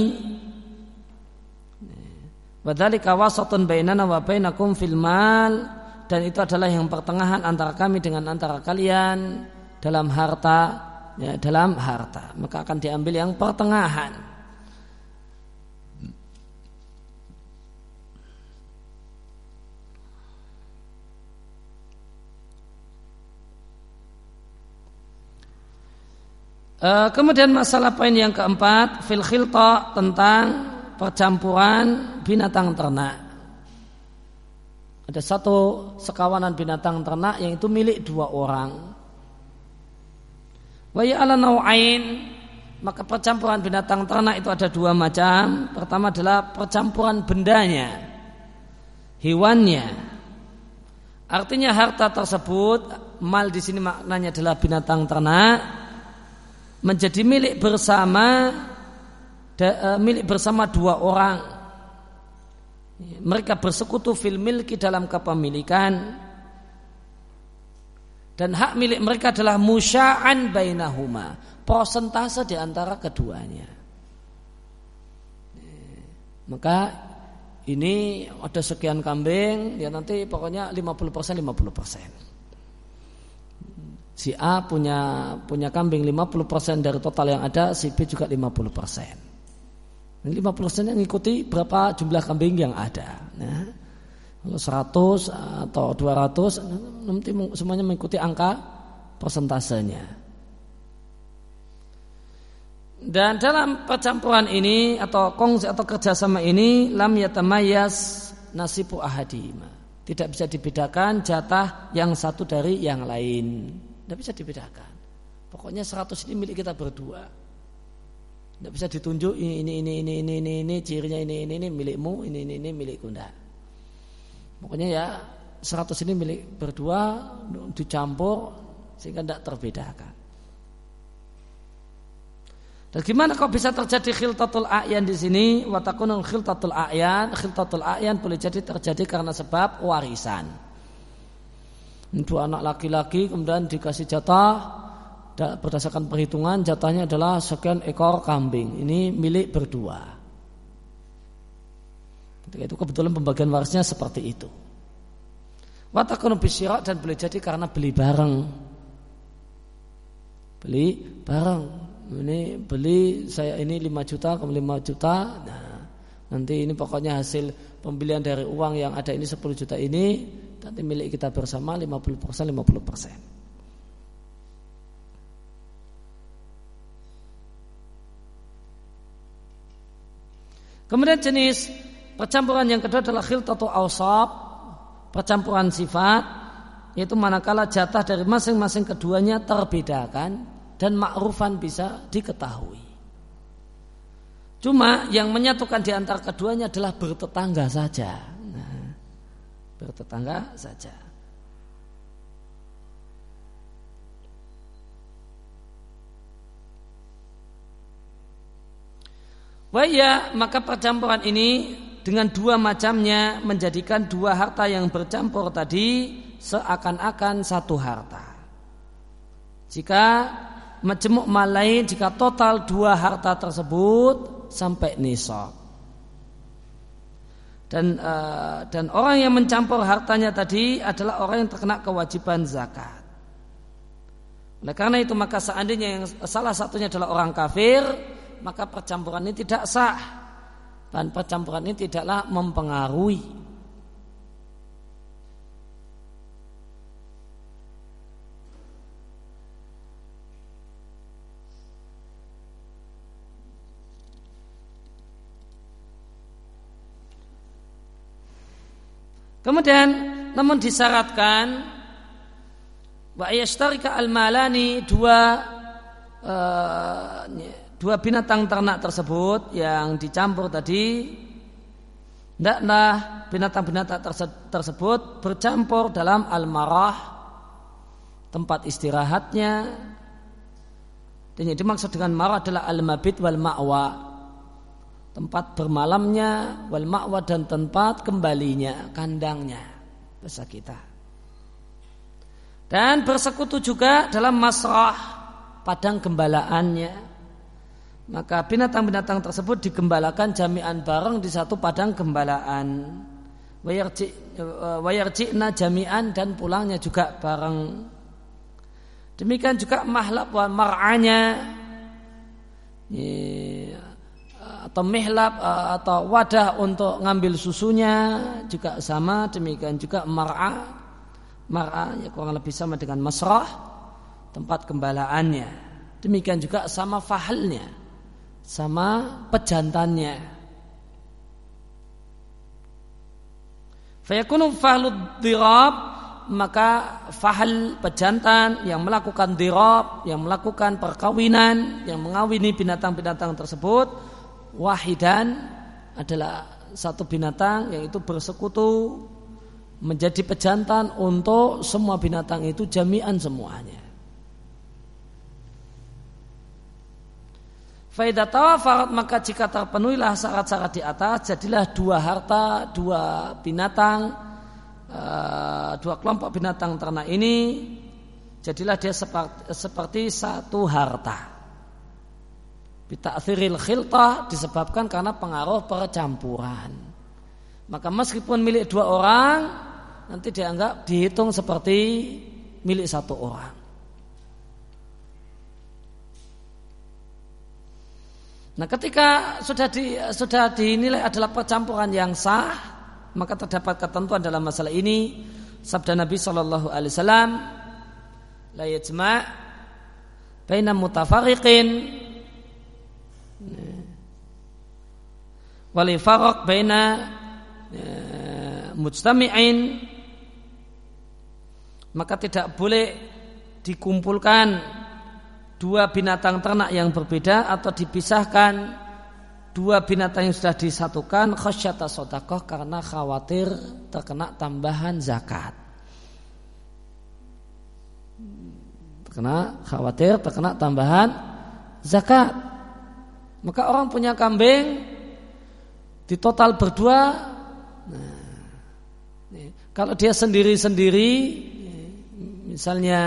Wadzalika wasatun bainana wa bainakum fil mal, dan itu adalah yang pertengahan antara kami dengan antara kalian dalam harta, ya, dalam harta, maka akan diambil yang pertengahan. E, kemudian masalah poin yang keempat, fil khilta, tentang percampuran binatang ternak. Ada satu sekawanan binatang ternak yang itu milik dua orang. Wa ya ala nau'ain, maka percampuran binatang ternak itu ada dua macam. Pertama adalah percampuran bendanya, hewannya. Artinya harta tersebut, mal di sini maknanya adalah binatang ternak, menjadi milik bersama da, milik bersama dua orang. Mereka bersekutu fil milki, dalam kepemilikan, dan hak milik mereka adalah musya'an bainahuma, persentase di antara keduanya. Maka ini ada sekian kambing, ya nanti pokoknya lima puluh persen lima puluh persen. Si A punya punya kambing lima puluh persen dari total yang ada, si B juga lima puluh persen. lima puluh persen yang mengikuti berapa jumlah kambing yang ada. Nah, kalau seratus atau dua ratus nanti semuanya mengikuti angka persentasenya. Dan dalam percampuran ini atau kongsi atau kerjasama ini, lam yatamayaz nasibu ahadima, tidak bisa dibedakan jatah yang satu dari yang lain. Tidak bisa dibedakan. Pokoknya seratus ini milik kita berdua. Tidak bisa ditunjuk ini ini ini ini ini ini, ini cirinya ini ini ini milikmu, ini ini ini milikku. Tidak. Pokoknya ya seratus ini milik berdua, dicampur sehingga tidak terbedakan. Dan gimana kok bisa terjadi khiltatul a'yan di sini? Wa takunul khiltatul a'yan, khiltatul a'yan boleh jadi terjadi karena sebab warisan. Dua anak laki-laki kemudian dikasih jatah, berdasarkan perhitungan jatahnya adalah sekian ekor kambing. Ini milik berdua. Ketika itu kebetulan pembagian warisnya seperti itu. Wa takunu bisyira, dan boleh jadi karena beli bareng. Beli bareng. Ini beli saya ini lima juta, kamu lima juta. Nah, nanti ini pokoknya hasil pembelian dari uang yang ada ini sepuluh juta ini, nanti milik kita bersama lima puluh persen lima puluh persen. Kemudian jenis percampuran yang kedua adalah khiltatu awsab, percampuran sifat, yaitu manakala jatah dari masing-masing keduanya terbedakan dan ma'rufan bisa diketahui. Cuma yang menyatukan di antara keduanya adalah bertetangga saja. Nah, bertetangga saja. Waya, maka percampuran ini dengan dua macamnya menjadikan dua harta yang bercampur tadi seakan-akan satu harta. Jika majmu' malai, jika total dua harta tersebut sampai nisab. Dan uh, dan orang yang mencampur hartanya tadi adalah orang yang terkena kewajiban zakat. Oleh karena itu maka seandainya yang salah satunya adalah orang kafir, maka percampuran ini tidak sah. Dan percampuran ini tidaklah mempengaruhi. Kemudian namun disyaratkan wa yashtarika al-malani, dua uh, dua binatang ternak tersebut yang dicampur tadi, hendaklah binatang-binatang tersebut bercampur dalam al-marah, tempat istirahatnya. Dan yang dimaksud dengan marah adalah al-mabit wal ma'wa, tempat bermalamnya, wal ma'wa, dan tempat kembalinya, kandangnya, bahasa kita. Dan bersekutu juga dalam masrah, padang gembalaannya. Maka binatang-binatang tersebut digembalakan jami'an bareng di satu padang gembalaan. Wayarji'na jami'an, dan pulangnya juga bareng. Demikian juga mahlab wa mar'anya, atau mihlab atau wadah untuk ngambil susunya juga sama. Demikian juga mar'a, mar'a ya kurang lebih sama dengan masrah, tempat gembalaannya. Demikian juga sama fahalnya, sama pejantannya. Fayakunu fahlud dirab, maka fahal pejantan yang melakukan dirab, yang melakukan perkawinan, yang mengawini binatang-binatang tersebut, wahidan adalah satu binatang yang itu bersekutu menjadi pejantan untuk semua binatang itu jami'an semuanya. Faidah tawafarat, maka jika terpenuhilah syarat-syarat di atas, jadilah dua harta, dua binatang, uh, dua kelompok binatang ternak ini, jadilah dia seperti, seperti satu harta. Bita'thiril khiltah, disebabkan karena pengaruh percampuran. Maka meskipun milik dua orang, nanti dianggap dihitung seperti milik satu orang. Nah, ketika sudah di, sudah dinilai adalah percampuran yang sah, maka terdapat ketentuan dalam masalah ini. Sabda Nabi Shallallahu Alaihi Wasallam, la yajma' baina mutafariqin wal farq baina mujtami'in, maka tidak boleh dikumpulkan dua binatang ternak yang berbeda atau dipisahkan dua binatang yang sudah disatukan khasyata shadaqah, karena khawatir terkena tambahan zakat. Terkena khawatir terkena tambahan zakat. Maka orang punya kambing di total berdua. Nah, kalau dia sendiri-sendiri, misalnya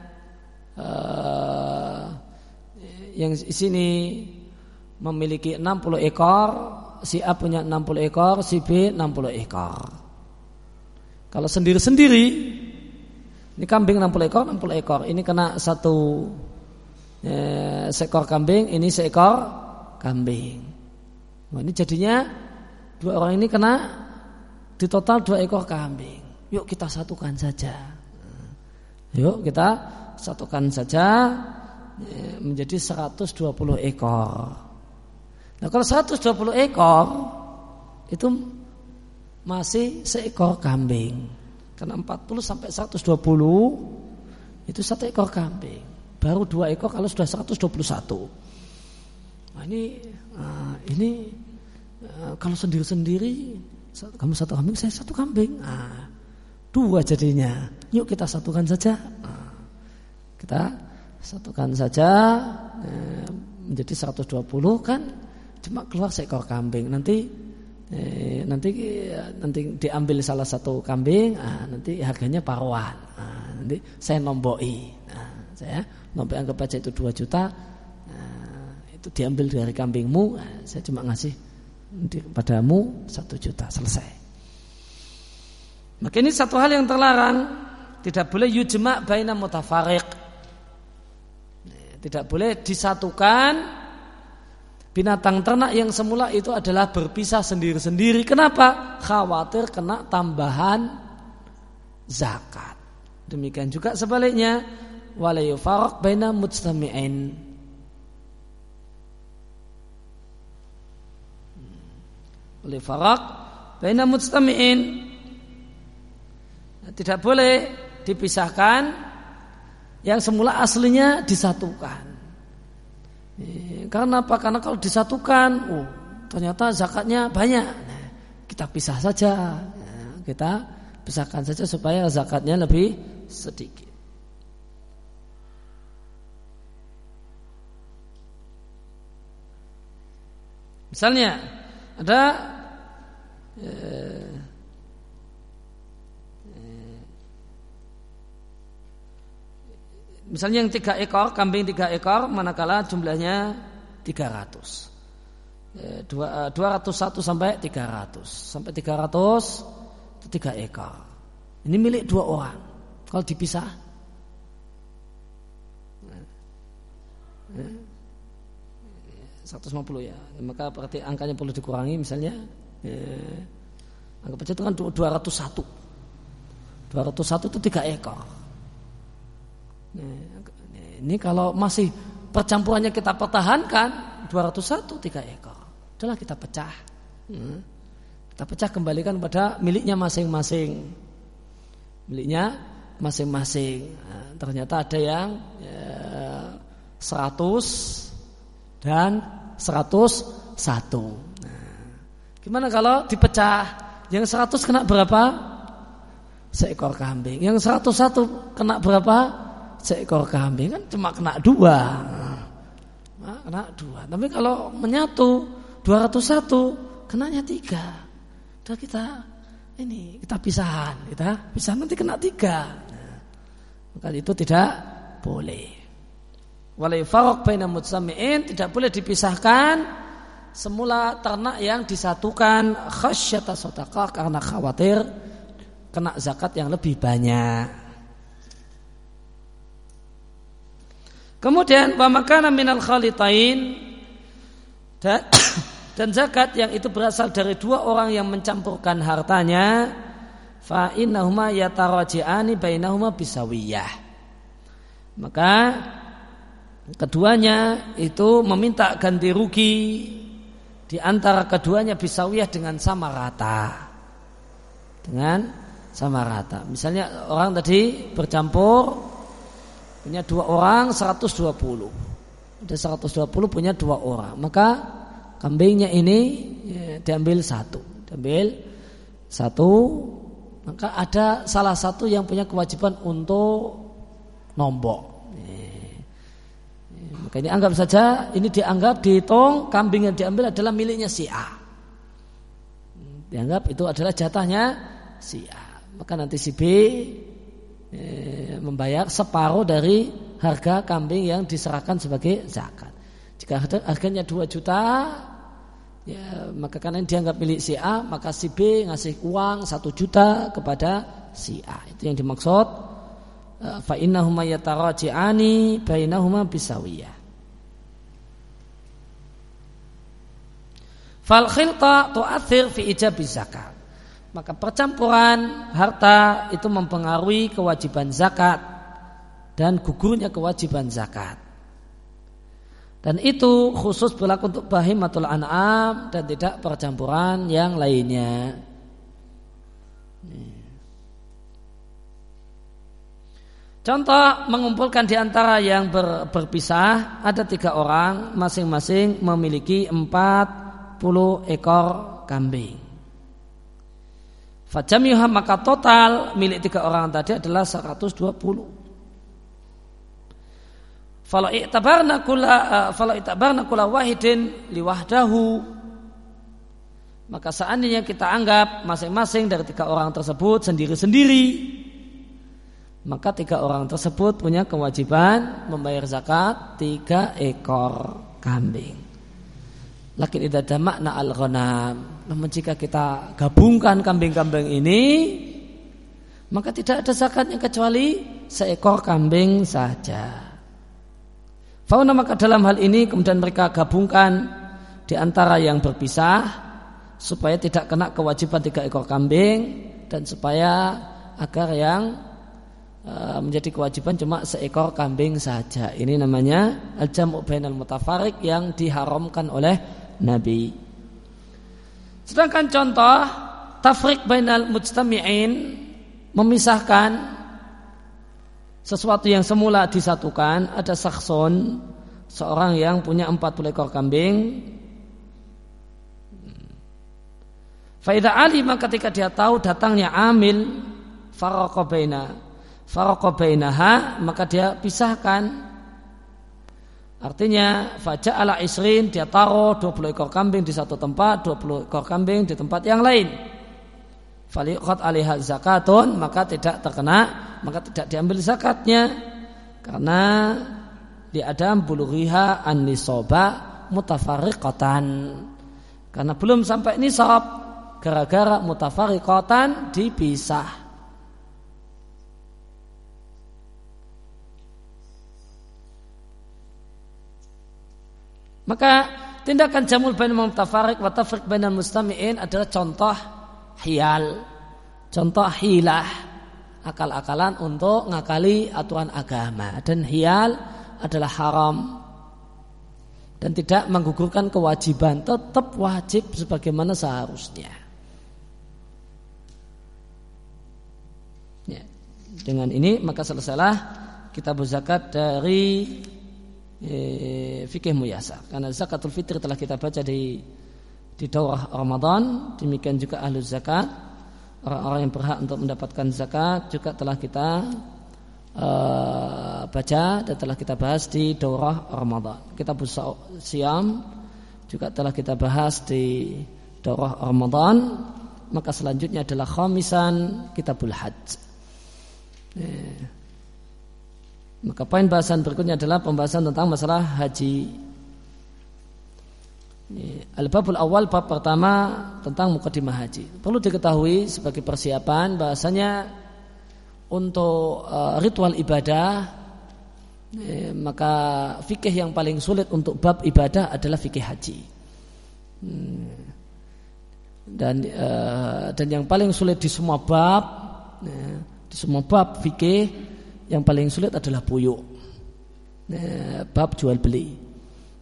Uh, yang di sini memiliki enam puluh ekor, si A punya enam puluh ekor, si B enam puluh ekor. Kalau sendiri-sendiri, ini kambing enam puluh ekor, enam puluh ekor, ini kena satu eh, seekor kambing, ini seekor kambing. Nah, ini jadinya dua orang ini kena di total dua ekor kambing. Yuk kita satukan saja. Yuk kita satukan saja menjadi seratus dua puluh ekor. Nah, kalau seratus dua puluh ekor itu masih seekor kambing. Karena empat puluh sampai seratus dua puluh itu satu ekor kambing. Baru dua ekor kalau sudah seratus dua puluh satu. Nah, ini uh, ini uh, kalau sendiri-sendiri, kamu satu kambing, saya satu kambing. Nah, dua jadinya. Yuk kita satukan saja. Nah, kita satukan saja eh, menjadi seratus dua puluh, kan cuma keluar seekor kambing. Nanti eh, nanti nanti diambil salah satu kambing, ah, nanti harganya paruan. Ah, nanti saya nomboi. Nah, saya nomboi, anggap aja itu dua juta. Nah, itu diambil dari kambingmu, nah, saya cuma ngasih padamu satu juta, selesai. Maka ini satu hal yang terlarang, tidak boleh yujma' baina mutafariq. Tidak boleh disatukan binatang ternak yang semula itu adalah berpisah sendiri-sendiri. Kenapa? Khawatir kena tambahan zakat. Demikian juga sebaliknya, wala yufarraq baina mujtami'in. Wala yufarraq baina mujtami'in. Tidak boleh dipisahkan yang semula aslinya disatukan. Karena apa? Karena kalau disatukan, oh, ternyata zakatnya banyak. Nah, kita pisah saja. Nah, kita pisahkan saja supaya zakatnya lebih sedikit. Misalnya ada eh, misalnya yang tiga ekor, kambing tiga ekor, manakala jumlahnya tiga ratus. dua ratus satu sampai tiga ratus. Sampai tiga ratus itu tiga ekor. Ini milik dua orang. Kalau dipisah, seratus lima puluh ya. Maka berarti angkanya perlu dikurangi, misalnya eh, anggap aja itu kan dua ratus satu. dua ratus satu itu tiga ekor. Ini kalau masih percampurannya kita pertahankan dua ratus satu tiga ekor. Itulah kita pecah. Hmm. Kita pecah kembalikan pada miliknya masing-masing. Miliknya masing-masing. Nah, ternyata ada yang ya, seratus dan seratus satu. Nah, gimana kalau dipecah? Yang seratus kena berapa? Seekor kambing. Yang seratus satu kena berapa? Seekor kambing. Kan cuma kena dua. Nah, kena dua. Tapi kalau menyatu dua ratus satu kenanya tiga. Udah kita ini kita pisahan, kita pisahan nanti kena tiga. Nah, maka itu tidak boleh. Walai farq baina mutsami'in, tidak boleh dipisahkan semula ternak yang disatukan khasyata shadaqah karena khawatir kena zakat yang lebih banyak. Kemudian wa makana minal khalitain, dan, dan zakat yang itu berasal dari dua orang yang mencampurkan hartanya, fa innahuma yataraji'ani bainahuma bisawiyah. Maka keduanya itu meminta ganti rugi di antara keduanya bisawiyah dengan sama rata. Dengan sama rata. Misalnya orang tadi bercampur punya dua orang seratus dua puluh. Ada seratus dua puluh punya dua orang. Maka kambingnya ini ya, diambil satu. Diambil satu. Maka ada salah satu yang punya kewajiban untuk nombok. Maka ini anggap saja, ini dianggap dihitung kambing yang diambil adalah miliknya si A. Dianggap itu adalah jatahnya si A. Maka nanti si B eh, membayar separuh dari harga kambing yang diserahkan sebagai zakat. Jika harganya dua juta, ya, maka karena dianggap milik si A, maka si B ngasih uang satu juta kepada si A. Itu yang dimaksud fa innahuma yataraji'ani bainahuma bisawiyah. Fal khilta tu'athir fi ijabi zakat. Maka percampuran harta itu mempengaruhi kewajiban zakat dan gugurnya kewajiban zakat. Dan itu khusus berlaku untuk bahimatul an'am dan tidak percampuran yang lainnya. Contoh mengumpulkan di antara yang ber, berpisah, ada tiga orang masing-masing memiliki empat puluh ekor kambing. Fajamiha, maka total milik tiga orang tadi adalah seratus dua puluh. Falau i'tabarna kula falau i'tabarna kula wahidin liwahdahu, maka seandainya kita anggap masing-masing dari tiga orang tersebut sendiri-sendiri, maka tiga orang tersebut punya kewajiban membayar zakat tiga ekor kambing. Lakin idza jama'na al-ghanam, namun jika kita gabungkan kambing-kambing ini, maka tidak ada zakatnya kecuali seekor kambing saja. Fauna, maka dalam hal ini kemudian mereka gabungkan di antara yang berpisah supaya tidak kena kewajiban tiga ekor kambing dan supaya agar yang uh, menjadi kewajiban cuma seekor kambing saja. Ini namanya al-jam'u bainal mutafarriq yang diharamkan oleh Nabi. Sedangkan contoh tafriq bainal mujtami'in, memisahkan sesuatu yang semula disatukan. Ada sakhson, seorang yang punya empat puluh ekor kambing. Fa idza alima, ketika dia tahu datangnya amil, faraqa baina faraqa bainaha, maka dia pisahkan. Artinya faja'ala isrin, dia taruh dua puluh ekor kambing di satu tempat, dua puluh ekor kambing di tempat yang lain. Faliqat 'alaiha zakatun, maka tidak terkena, maka tidak diambil zakatnya karena di adam bulughiha an-nisaba mutafarriqatan. Karena belum sampai nisab, gara-gara mutafarriqatan dipisah. Maka tindakan jamul bainal mutafarriq wa tafriq bainal mustami'in adalah contoh hiyal, contoh hilah, akal-akalan untuk ngakali aturan agama. Dan hiyal adalah haram dan tidak menggugurkan kewajiban, tetap wajib sebagaimana seharusnya. Ya. Dengan ini maka selesailah kitab zakat dari eh, fikih muyasar. Karena zakatul fitri telah kita baca di di daurah Ramadan, demikian juga ahlu zakat, orang-orang yang berhak untuk mendapatkan zakat juga telah kita uh, baca dan telah kita bahas di daurah Ramadan. Kitab Siyam juga telah kita bahas di daurah Ramadan. Maka selanjutnya adalah khamisan kitabul hajj. Eh. Maka poin bahasan berikutnya adalah pembahasan tentang masalah haji. Al-babul awal, bab pertama tentang muqaddimah haji. Perlu diketahui sebagai persiapan bahasanya untuk uh, ritual ibadah, eh, maka fikih yang paling sulit untuk bab ibadah adalah fikih haji. Hmm. Dan uh, dan yang paling sulit di semua bab, eh, di semua bab fikih yang paling sulit adalah buyuk, eh, bab jual beli.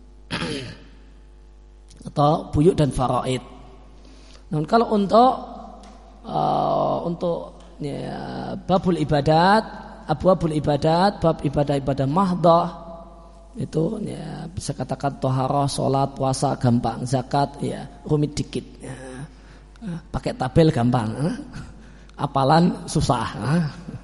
Atau buyuk dan faraid. Namun kalau untuk uh, untuk ya, babul ibadat, abwabul ibadat, bab ibadah-ibadah mahdah itu ya, bisa katakan toharah, sholat, puasa gampang, zakat ya rumit dikit. Ya. Pakai tabel gampang, eh? Apalan susah. Eh?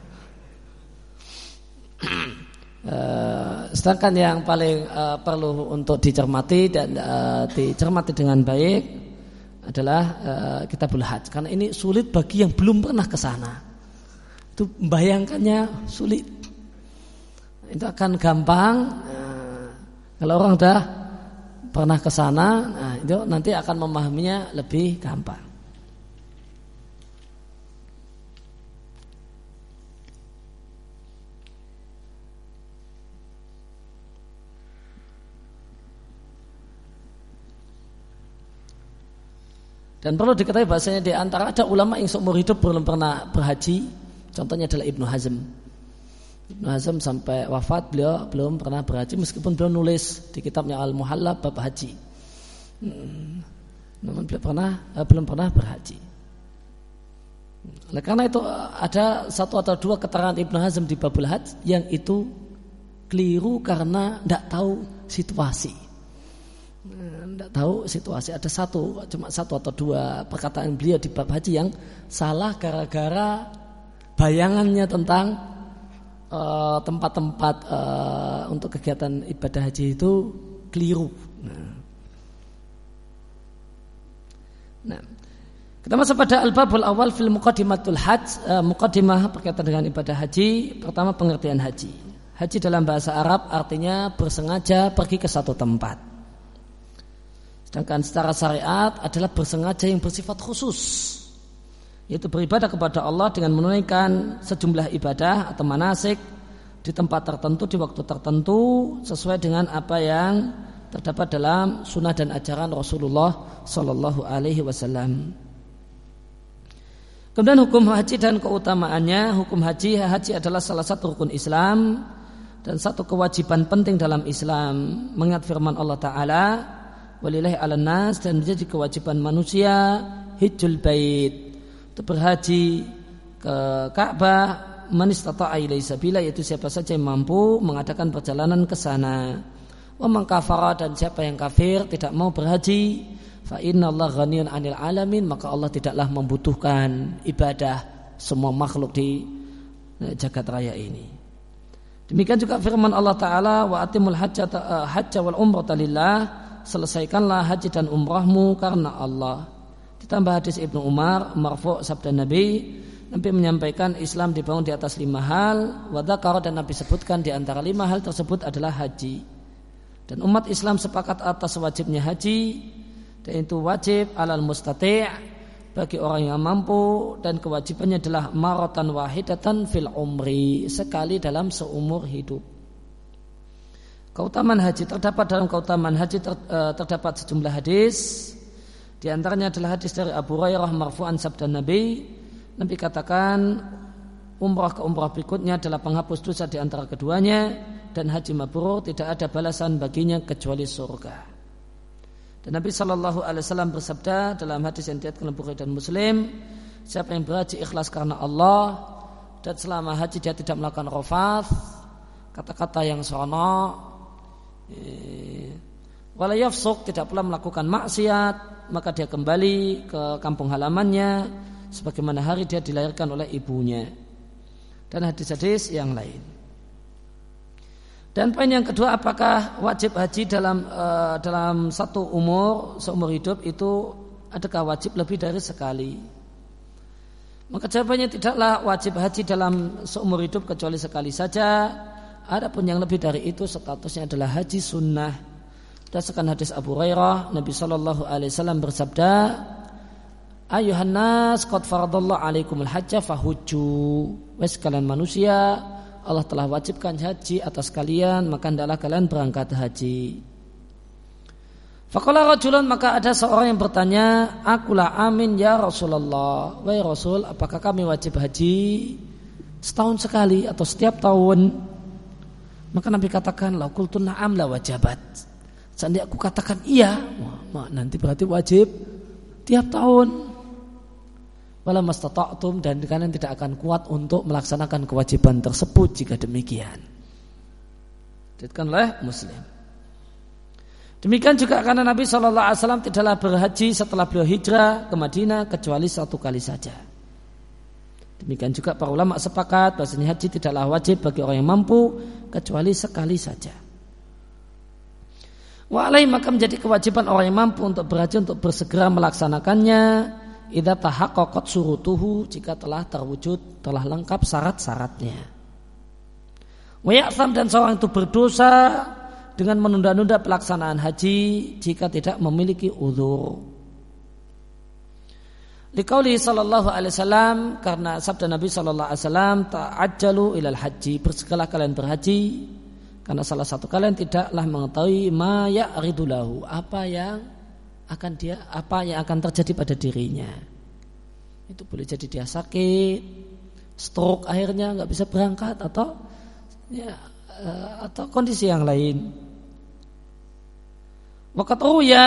Uh, sedangkan yang paling uh, perlu untuk dicermati dan uh, dicermati dengan baik adalah uh, kitabul hajj, karena ini sulit bagi yang belum pernah ke sana. Itu membayangkannya sulit. Itu akan gampang uh, kalau orang sudah pernah ke sana, nah, itu nanti akan memahaminya lebih gampang. Dan perlu diketahui bahasanya di antara ada ulama yang seumur hidup belum pernah berhaji. Contohnya adalah Ibnu Hazm. Ibnu Hazm sampai wafat beliau belum pernah berhaji, meskipun beliau nulis di kitabnya Al-Muhalla bab haji. Hmm. Namun beliau pernah eh, belum pernah berhaji. Nah, karena itu ada satu atau dua keterangan Ibnu Hazm di babul hajj yang itu keliru karena tidak tahu situasi. Tidak tahu situasi. Ada satu, cuma satu atau dua perkataan beliau di bab haji yang salah gara-gara bayangannya tentang uh, tempat-tempat uh, untuk kegiatan ibadah haji itu keliru. Nah, nah kita masuk pada al-babul awal fil muqaddimatul hajj. uh, Muqaddimah berkaitan dengan ibadah haji. Pertama, pengertian haji. Haji dalam bahasa Arab artinya bersengaja pergi ke satu tempat. Sedangkan secara syariat adalah bersengaja yang bersifat khusus, yaitu beribadah kepada Allah dengan menunaikan sejumlah ibadah atau manasik di tempat tertentu, di waktu tertentu, sesuai dengan apa yang terdapat dalam sunnah dan ajaran Rasulullah Sallallahu Alaihi Wasallam. Kemudian hukum haji dan keutamaannya. Hukum haji, haji adalah salah satu rukun Islam dan satu kewajiban penting dalam Islam. Mengingat firman Allah Ta'ala, walillahi ala nas, dan menjadi kewajiban manusia hijjul bait, untuk berhaji ke Ka'bah, man istata'a ilaihi sabila, yaitu siapa saja yang mampu mengadakan perjalanan ke sana. Wa man kafara, dan siapa yang kafir tidak mau berhaji, fa innallaha ghaniyun 'anil alamin, maka Allah tidaklah membutuhkan ibadah semua makhluk di jagat raya ini. Demikian juga firman Allah Ta'ala, wa atimul hajja hajja wal umrata lillah, selesaikanlah haji dan umrahmu karena Allah. Ditambah hadis Ibnu Umar marfu' sabda Nabi, Nabi menyampaikan Islam dibangun di atas lima hal, wa dzakara, dan Nabi sebutkan di antara lima hal tersebut adalah haji. Dan umat Islam sepakat atas wajibnya haji, dan itu wajib alal mustati' bagi orang yang mampu, dan kewajibannya adalah maratan wahidatan fil umri, sekali dalam seumur hidup. Keutamaan haji, terdapat dalam keutamaan haji ter, uh, terdapat sejumlah hadis. Di antaranya adalah hadis dari Abu Hurairah marfu'an sabda Nabi. Nabi katakan, umrah ke umrah berikutnya adalah penghapus dosa di antara keduanya. dan haji mabrur tidak ada balasan baginya kecuali surga. Dan Nabi Shallallahu Alaihi Wasallam bersabda dalam hadis yang diriwayatkan oleh Bukhari dan Muslim, siapa yang berhaji ikhlas karena Allah dan selama haji dia tidak melakukan rafath, kata-kata yang sono, wala yafsuq, tidak pula melakukan maksiat, maka dia kembali ke kampung halamannya sebagaimana hari dia dilahirkan oleh ibunya. Dan hadis-hadis yang lain. Dan poin yang kedua, apakah wajib haji dalam uh, dalam satu umur, seumur hidup itu adakah wajib lebih dari sekali? Maka jawabannya tidaklah wajib haji dalam seumur hidup kecuali sekali saja. Adapun yang lebih dari itu statusnya adalah haji sunnah. Berdasarkan hadis Abu Hurairah, Nabi Shallallahu Alaihi Wasallam bersabda, Ayuhan nas qad faradallahu alaikumul hajja fahujju. Wahai sekalian manusia, Allah telah wajibkan haji atas kalian, maka hendaklah kalian berangkat haji. Faqala rajulun, maka ada seorang yang bertanya, Akulah amin ya Rasulullah. Wahai Rasul, apakah kami wajib haji setahun sekali atau setiap tahun? Maka Nabi katakan, la qultu na'am la wajabat. Seandainya aku katakan iya, wah, nanti berarti wajib tiap tahun. Wala mastata'tum, dan kalian tidak akan kuat untuk melaksanakan kewajiban tersebut jika demikian. Dikatakan oleh Muslim. Demikian juga karena Nabi shallallahu alaihi wasallam tidaklah berhaji setelah beliau hijrah ke Madinah kecuali satu kali saja. Demikian juga para ulama sepakat bahwasanya haji tidaklah wajib bagi orang yang mampu kecuali sekali saja. Wa alaihi, maka menjadi kewajiban orang yang mampu untuk berhaji untuk bersegera melaksanakannya idza tahaqqaqat surutuhu, jika telah terwujud, telah lengkap syarat-syaratnya. Wa ya'tham, dan seorang itu berdosa dengan menunda-nunda pelaksanaan haji jika tidak memiliki uzur. Liqauli sallallahu alaihi wasallam, karena sabda Nabi sallallahu alaihi wasallam, ta'ajjalu ilal haji, bersegeralah kalian berhaji, karena salah satu kalian tidaklah mengetahui ma ya'ridu lahu, apa yang akan dia apa yang akan terjadi pada dirinya. Itu boleh jadi dia sakit, stroke akhirnya nggak bisa berangkat, atau ya, atau kondisi yang lain. Waqat ruya,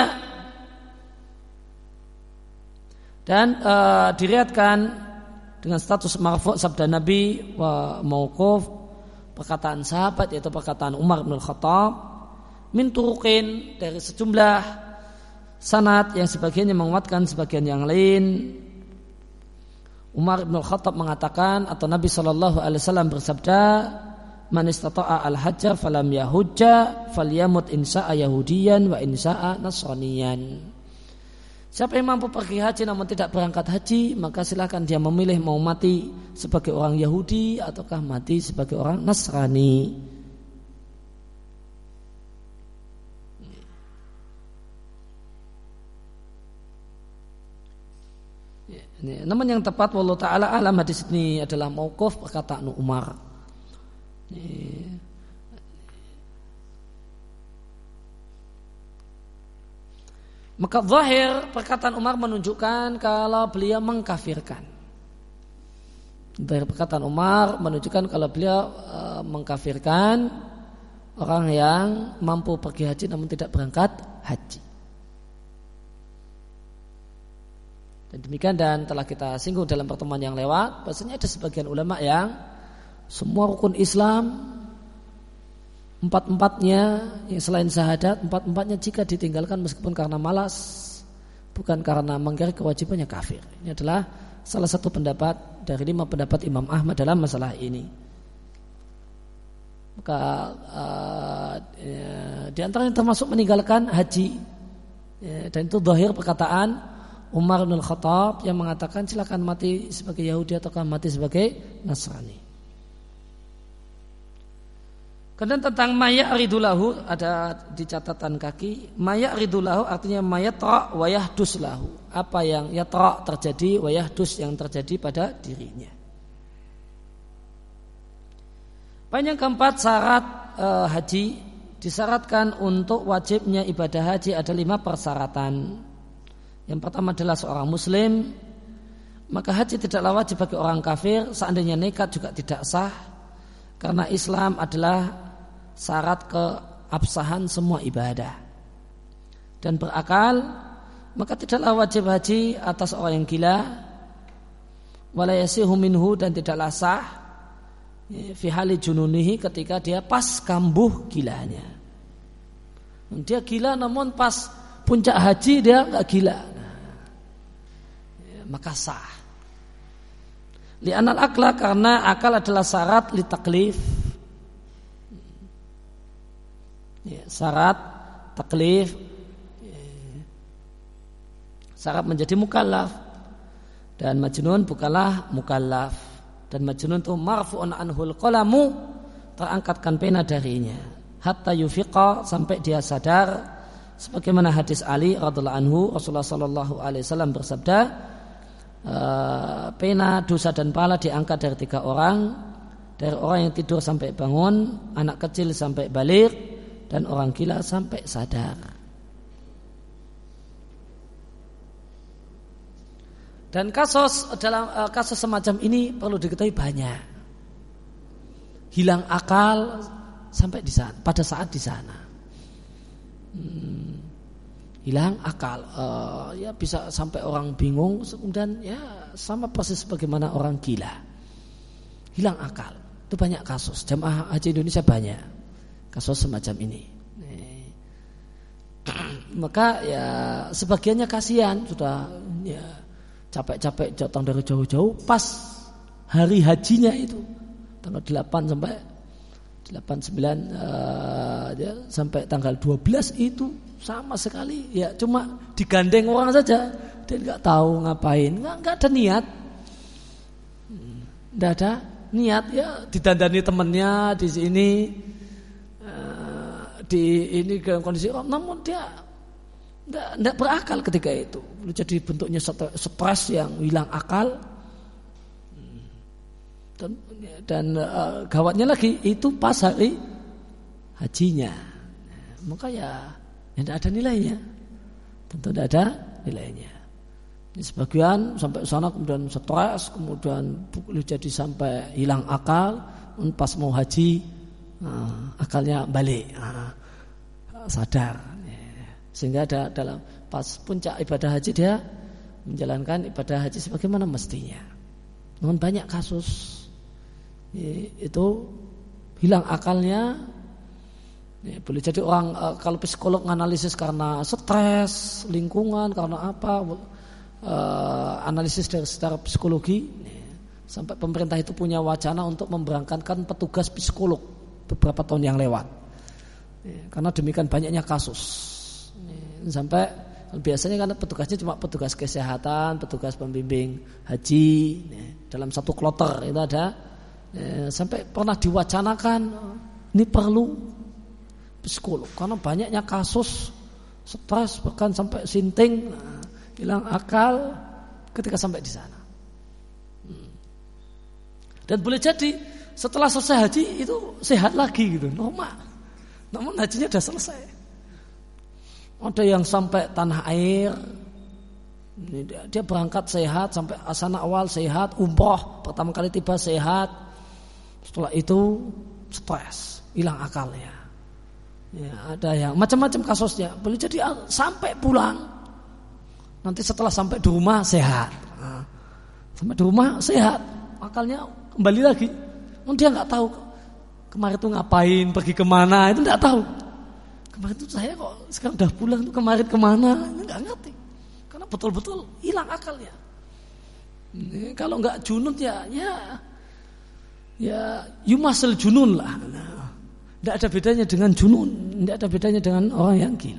dan uh, diriatkan dengan status marfu' sabda Nabi wa mauquf, perkataan sahabat yaitu perkataan Umar bin Khattab, min turuqin, dari sejumlah sanad yang sebagiannya menguatkan sebagian yang lain. Umar bin Khattab mengatakan, atau Nabi sallallahu alaihi wasallam bersabda, man istata'a al-hajja falam yahujja falyamut insya'a yahudiyan wa insya'a nasraniyan. Siapa yang mampu pergi haji namun tidak berangkat haji, maka silakan dia memilih mau mati sebagai orang Yahudi ataukah mati sebagai orang Nasrani. Ini, namun yang tepat wallahu ta'ala alam, hadis ini adalah mauquf, perkataan Umar. Ini. Maka zahir perkataan Umar menunjukkan kalau beliau mengkafirkan. Dari perkataan Umar menunjukkan kalau beliau e, mengkafirkan orang yang mampu pergi haji namun tidak berangkat haji. Dan demikian, dan telah kita singgung dalam pertemuan yang lewat, bahwasanya ada sebagian ulama yang semua rukun Islam empat-empatnya yang selain syahadat, empat-empatnya jika ditinggalkan meskipun karena malas, bukan karena mengingkari kewajibannya, kafir. Ini adalah salah satu pendapat dari lima pendapat Imam Ahmad dalam masalah ini. Maka uh, ya, di antaranya termasuk meninggalkan haji, ya, dan itu zahir perkataan Umar bin Khattab yang mengatakan silakan mati sebagai Yahudi ataukah mati sebagai Nasrani. Kemudian tentang maya ridulahu, ada di catatan kaki, maya ridulahu artinya mayatra wa yahdus lahu, apa yang yatra terjadi, wa yahdus yang terjadi pada dirinya. Poin yang keempat, syarat e, haji, disyaratkan untuk wajibnya ibadah haji ada lima persyaratan. Yang pertama adalah seorang muslim, maka haji tidaklah wajib bagi orang kafir, seandainya nekat juga tidak sah, karena Islam adalah syarat keabsahan semua ibadah. Dan berakal, maka tidaklah wajib haji atas orang yang gila, wala yasihu minhu, dan tidaklah sah fi hali jununihi, ketika dia pas kambuh gilanya. Dia gila namun pas puncak haji dia enggak gila, nah, maka sah. Li'anal akla, karena akal adalah syarat li taklif, ya, syarat taklif, ya, syarat menjadi mukallaf. Dan majnun bukanlah mukallaf. Dan majnun itu marfu'un anhul qalamu, terangkatkan pena darinya, hatta yufiqa, sampai dia sadar. Sebagaimana hadis Ali radhiallahu anhu, Rasulullah sallallahu alaihi wasallam bersabda, Uh, pena, dosa dan pahala diangkat dari tiga orang, dari orang yang tidur sampai bangun, anak kecil sampai balik, dan orang gila sampai sadar. Dan kasus dalam uh, kasus semacam ini perlu diketahui banyak. Hilang akal sampai di sana, pada saat di sana. Hmm. Hilang akal, uh, ya bisa sampai orang bingung, kemudian ya sama persis bagaimana orang gila. Hilang akal, itu banyak kasus. Jamaah haji Indonesia banyak kasus semacam ini. Nih. Maka ya sebagiannya kasihan, sudah ya capek-capek datang dari jauh-jauh, pas hari hajinya itu tanggal delapan sampai delapan sembilan uh, ya, sampai tanggal dua belas itu sama sekali ya cuma digandeng orang saja, dia nggak tahu ngapain, nggak nggak ada niat, nggak ada niat, ya didandani temannya di sini, uh, di ini ke kondisi oh, namun dia nggak nggak berakal ketika itu, jadi bentuknya stres yang hilang akal. Dan, dan uh, gawatnya lagi itu pas hari hajinya, maka ya tidak ada nilainya, tentu tidak ada nilainya. Ini sebagian sampai sana kemudian stres, kemudian boleh jadi sampai hilang akal, pas mau haji uh, akalnya balik, uh, sadar, sehingga ada dalam pas puncak ibadah haji dia menjalankan ibadah haji sebagaimana mestinya. Namun banyak kasus itu hilang akalnya, ya, boleh jadi orang uh, kalau psikolog menganalisis karena stres, lingkungan, karena apa, uh, analisis dari secara psikologi, ya, sampai pemerintah itu punya wacana untuk memberangkatkan petugas psikolog beberapa tahun yang lewat, ya, karena demikian banyaknya kasus, ya, sampai biasanya karena petugasnya cuma petugas kesehatan, petugas pembimbing haji, ya, dalam satu kloter itu ada. Ya, sampai pernah diwacanakan ini perlu psikolog karena banyaknya kasus stres, bahkan sampai sinting, hilang akal ketika sampai di sana. Dan boleh jadi setelah selesai haji itu sehat lagi gitu, normal. Namun hajinya sudah selesai. Ada yang sampai tanah air, dia berangkat sehat, sampai asana awal sehat, umroh pertama kali tiba sehat. Setelah itu stres, hilang akalnya. Ya, ada yang macam-macam kasusnya. Boleh jadi sampai pulang, nanti setelah sampai di rumah sehat. Nah, sampai di rumah sehat, akalnya kembali lagi. Oh, dia nggak tahu kemarin itu ngapain, pergi kemana, itu nggak tahu. Kemarin itu saya kok sekarang udah pulang, itu kemarin kemana, nggak ngerti. Karena betul-betul hilang akalnya. Ini, kalau nggak junun ya, ya. Ya, yumasil junun lah. Nah, tidak ada bedanya dengan junun, tidak ada bedanya dengan orang yang gila.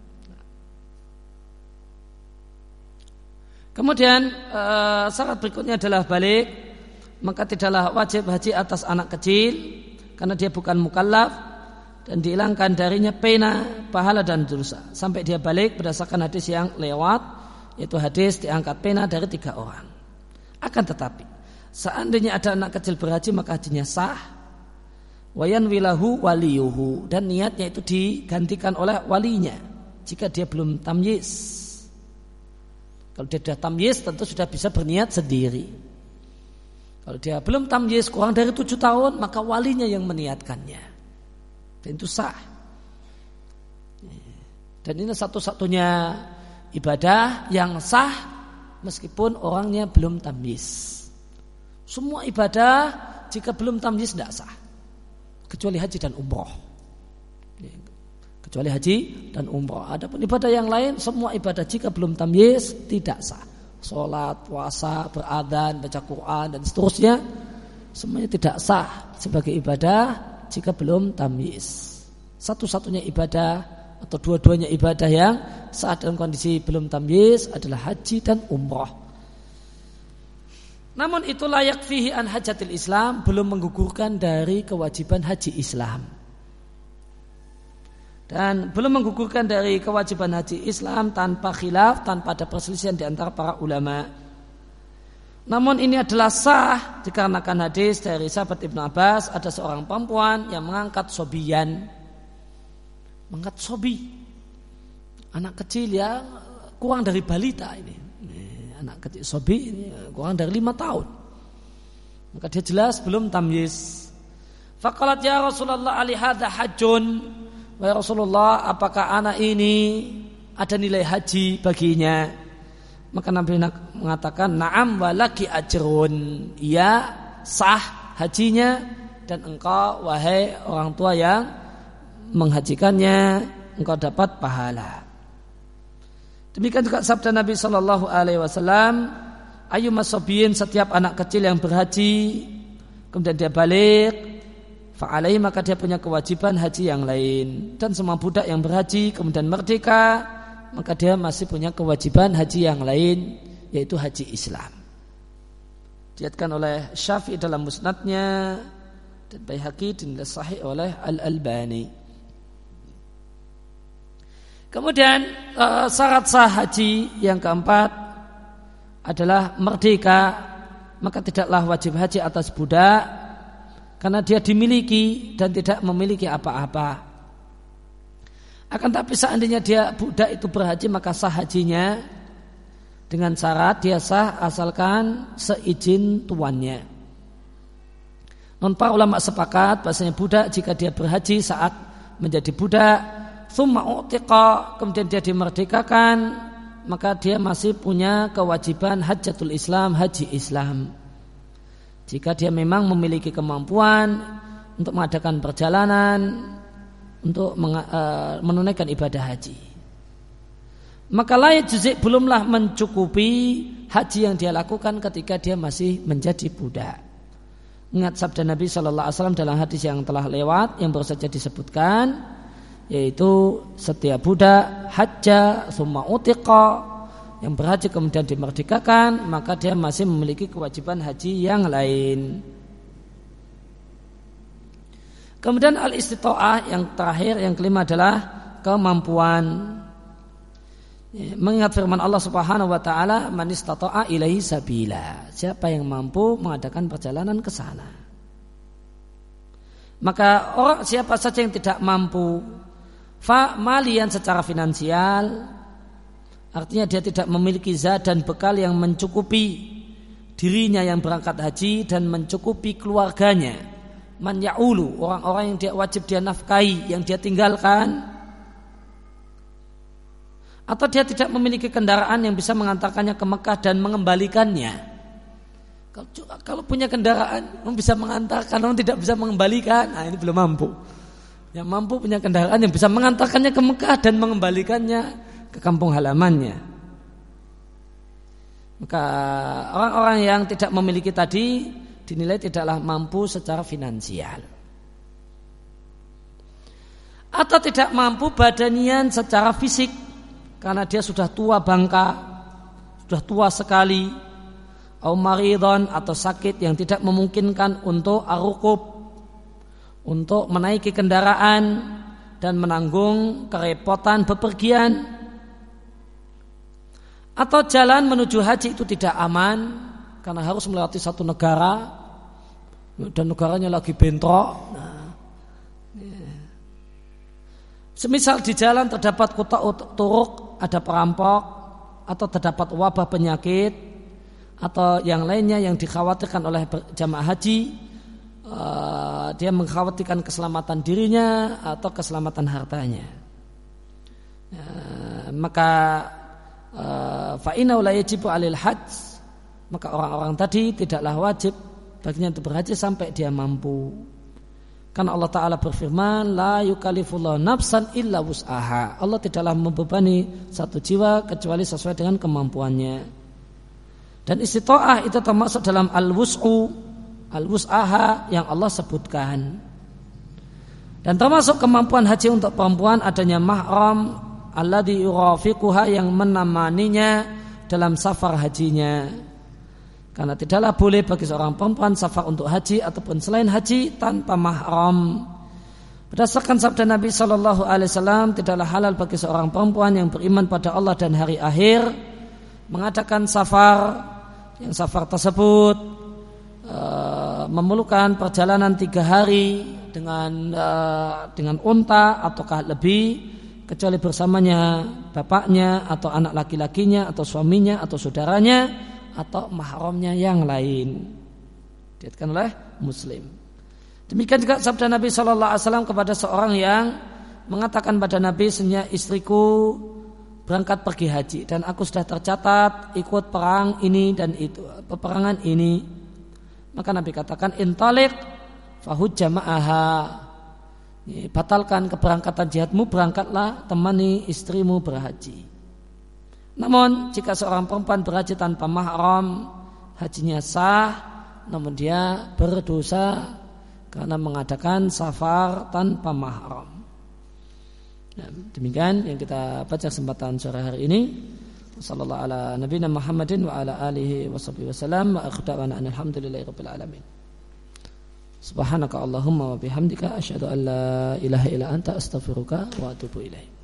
Kemudian uh, syarat berikutnya adalah balik, maka tidaklah wajib haji atas anak kecil karena dia bukan mukallaf dan dihilangkan darinya pena, pahala dan dosa sampai dia balik berdasarkan hadis yang lewat, yaitu hadis diangkat pena dari tiga orang. Akan tetapi seandainya ada anak kecil berhaji maka hajinya sah, wayan wilahu waliyuhu, dan niatnya itu digantikan oleh walinya jika dia belum tamyiz. Kalau dia sudah tamyiz tentu sudah bisa berniat sendiri. Kalau dia belum tamyiz kurang dari tujuh tahun maka walinya yang meniatkannya. Dan itu sah. Dan ini satu-satunya ibadah yang sah meskipun orangnya belum tamyiz. Semua ibadah jika belum tamyiz tidak sah, kecuali haji dan umroh. Kecuali haji dan umroh. Adapun ibadah yang lain, semua ibadah jika belum tamyiz tidak sah. Sholat, puasa, beradzan, baca Quran dan seterusnya, semuanya tidak sah sebagai ibadah jika belum tamyiz. Satu-satunya ibadah atau dua-duanya ibadah yang sah dalam kondisi belum tamyiz adalah haji dan umroh. Namun itu layak fihi an hajatil Islam, belum menggugurkan dari kewajiban haji Islam. Dan belum menggugurkan dari kewajiban haji Islam tanpa khilaf, tanpa ada perselisihan di antara para ulama. Namun ini adalah sah dikarenakan hadis dari sahabat Ibnu Abbas, ada seorang perempuan yang mengangkat sobiyan, mengangkat sobi, anak kecil yang kurang dari balita ini. Anak kecil sobi ini kurang dari lima tahun. Maka dia jelas belum tamyiz. Faqalat ya Rasulullah ali hadza hajjun. Wahai Rasulullah, apakah anak ini ada nilai haji baginya? Maka Nabi mengatakan na'am walaki ajrun. Iya, sah hajinya, dan engkau wahai orang tua yang menghajikannya, engkau dapat pahala. Demikian juga sabda Nabi Shallallahu Alaihi Wasallam, ayu masobiyin, setiap anak kecil yang berhaji kemudian dia balik, fa'alaihi, maka dia punya kewajiban haji yang lain. Dan semua budak yang berhaji kemudian merdeka, maka dia masih punya kewajiban haji yang lain, yaitu haji Islam. Diriwayatkan oleh Syafi'i dalam musnadnya dan Baihaqi dinilai sahih oleh Al-Albani. Kemudian uh, syarat sah haji yang keempat adalah merdeka. Maka tidaklah wajib haji atas budak karena dia dimiliki dan tidak memiliki apa-apa. Akan tapi seandainya dia budak itu berhaji, maka sah hajinya dengan syarat dia sah asalkan seizin tuannya. Non para ulama sepakat bahasanya budak jika dia berhaji saat menjadi budak, tsumma utiqa, kemudian dia dimerdekakan, maka dia masih punya kewajiban hajjatul Islam, haji Islam. Jika dia memang memiliki kemampuan untuk mengadakan perjalanan untuk menunaikan ibadah haji, maka layak juzik belumlah mencukupi haji yang dia lakukan ketika dia masih menjadi budak. Ingat sabda Nabi Shallallahu Alaihi Wasallam dalam hadis yang telah lewat yang baru saja disebutkan, yaitu setiap budak hajja summa utiqa, yang berhaji kemudian dimerdekakan, maka dia masih memiliki kewajiban haji yang lain. Kemudian al-istita'ah yang terakhir, yang kelima adalah kemampuan. Mengingat firman Allah Subhanahu wa taala, man istata'a ilaihi sabila, siapa yang mampu mengadakan perjalanan ke sana. Maka orang siapa saja yang tidak mampu fa malian secara finansial, artinya dia tidak memiliki zat dan bekal yang mencukupi dirinya yang berangkat haji dan mencukupi keluarganya. Man ya'ulu, orang-orang yang dia wajib dia nafkahi, yang dia tinggalkan. Atau dia tidak memiliki kendaraan yang bisa mengantarkannya ke Mekah dan mengembalikannya. Kalau, kalau punya kendaraan yang bisa mengantarkan, orang tidak bisa mengembalikan, nah ini belum mampu. Yang mampu punya kendaraan yang bisa mengantarkannya ke Mekah dan mengembalikannya ke kampung halamannya. Maka orang-orang yang tidak memiliki tadi dinilai tidaklah mampu secara finansial, atau tidak mampu badanian secara fisik, karena dia sudah tua bangka, sudah tua sekali, au maridon, atau sakit yang tidak memungkinkan untuk arukub, untuk menaiki kendaraan dan menanggung kerepotan bepergian, atau jalan menuju haji itu tidak aman karena harus melewati satu negara dan negaranya lagi bentrok. Nah, semisal di jalan terdapat kuta turuk, ada perampok, atau terdapat wabah penyakit, atau yang lainnya yang dikhawatirkan oleh jamaah haji uh, dia mengkhawatirkan keselamatan dirinya atau keselamatan hartanya. Uh, maka fa innahu la yajibu 'alil hajj, maka orang-orang tadi tidaklah wajib baginya untuk berhaji sampai dia mampu. Karena Allah Ta'ala berfirman, la yukallifullahu nafsan illa wus'aha. Allah tidaklah membebani satu jiwa kecuali sesuai dengan kemampuannya. Dan istita'ah itu termasuk dalam al-wus'u, al-wus'aha yang Allah sebutkan. Dan termasuk kemampuan haji untuk perempuan adanya mahram alladzi yurafiquha, yang menemaninya dalam safar hajinya. Karena tidaklah boleh bagi seorang perempuan safar untuk haji ataupun selain haji tanpa mahram. Berdasarkan sabda Nabi Shallallahu Alaihi Wasallam, tidaklah halal bagi seorang perempuan yang beriman pada Allah dan hari akhir mengadakan safar, yang safar tersebut uh, memerlukan perjalanan tiga hari dengan uh, dengan unta ataukah lebih, kecuali bersamanya bapaknya atau anak laki-lakinya atau suaminya atau saudaranya atau mahramnya yang lain. Diriwayatkan oleh Muslim. Demikian juga sabda Nabi Shallallahu Alaihi Wasallam kepada seorang yang mengatakan pada Nabi, sesungguhnya istriku berangkat pergi haji dan aku sudah tercatat ikut perang ini dan itu, peperangan ini. Maka Nabi katakan, intalik fahujja ma'aha, batalkan keberangkatan jihadmu, berangkatlah temani istrimu berhaji. Namun jika seorang perempuan berhaji tanpa mahram, hajinya sah, namun dia berdosa karena mengadakan safar tanpa mahram. Nah, demikian yang kita baca kesempatan sore hari ini. Sallallahu ala nabiyina Muhammadin wa ala alihi washabbihi wasallam wa akhdawana alhamdulillahirabbil alamin. Subhanaka Allahumma wa bihamdika asyhadu an la ilaha illa anta astaghfiruka wa atubu ilaik.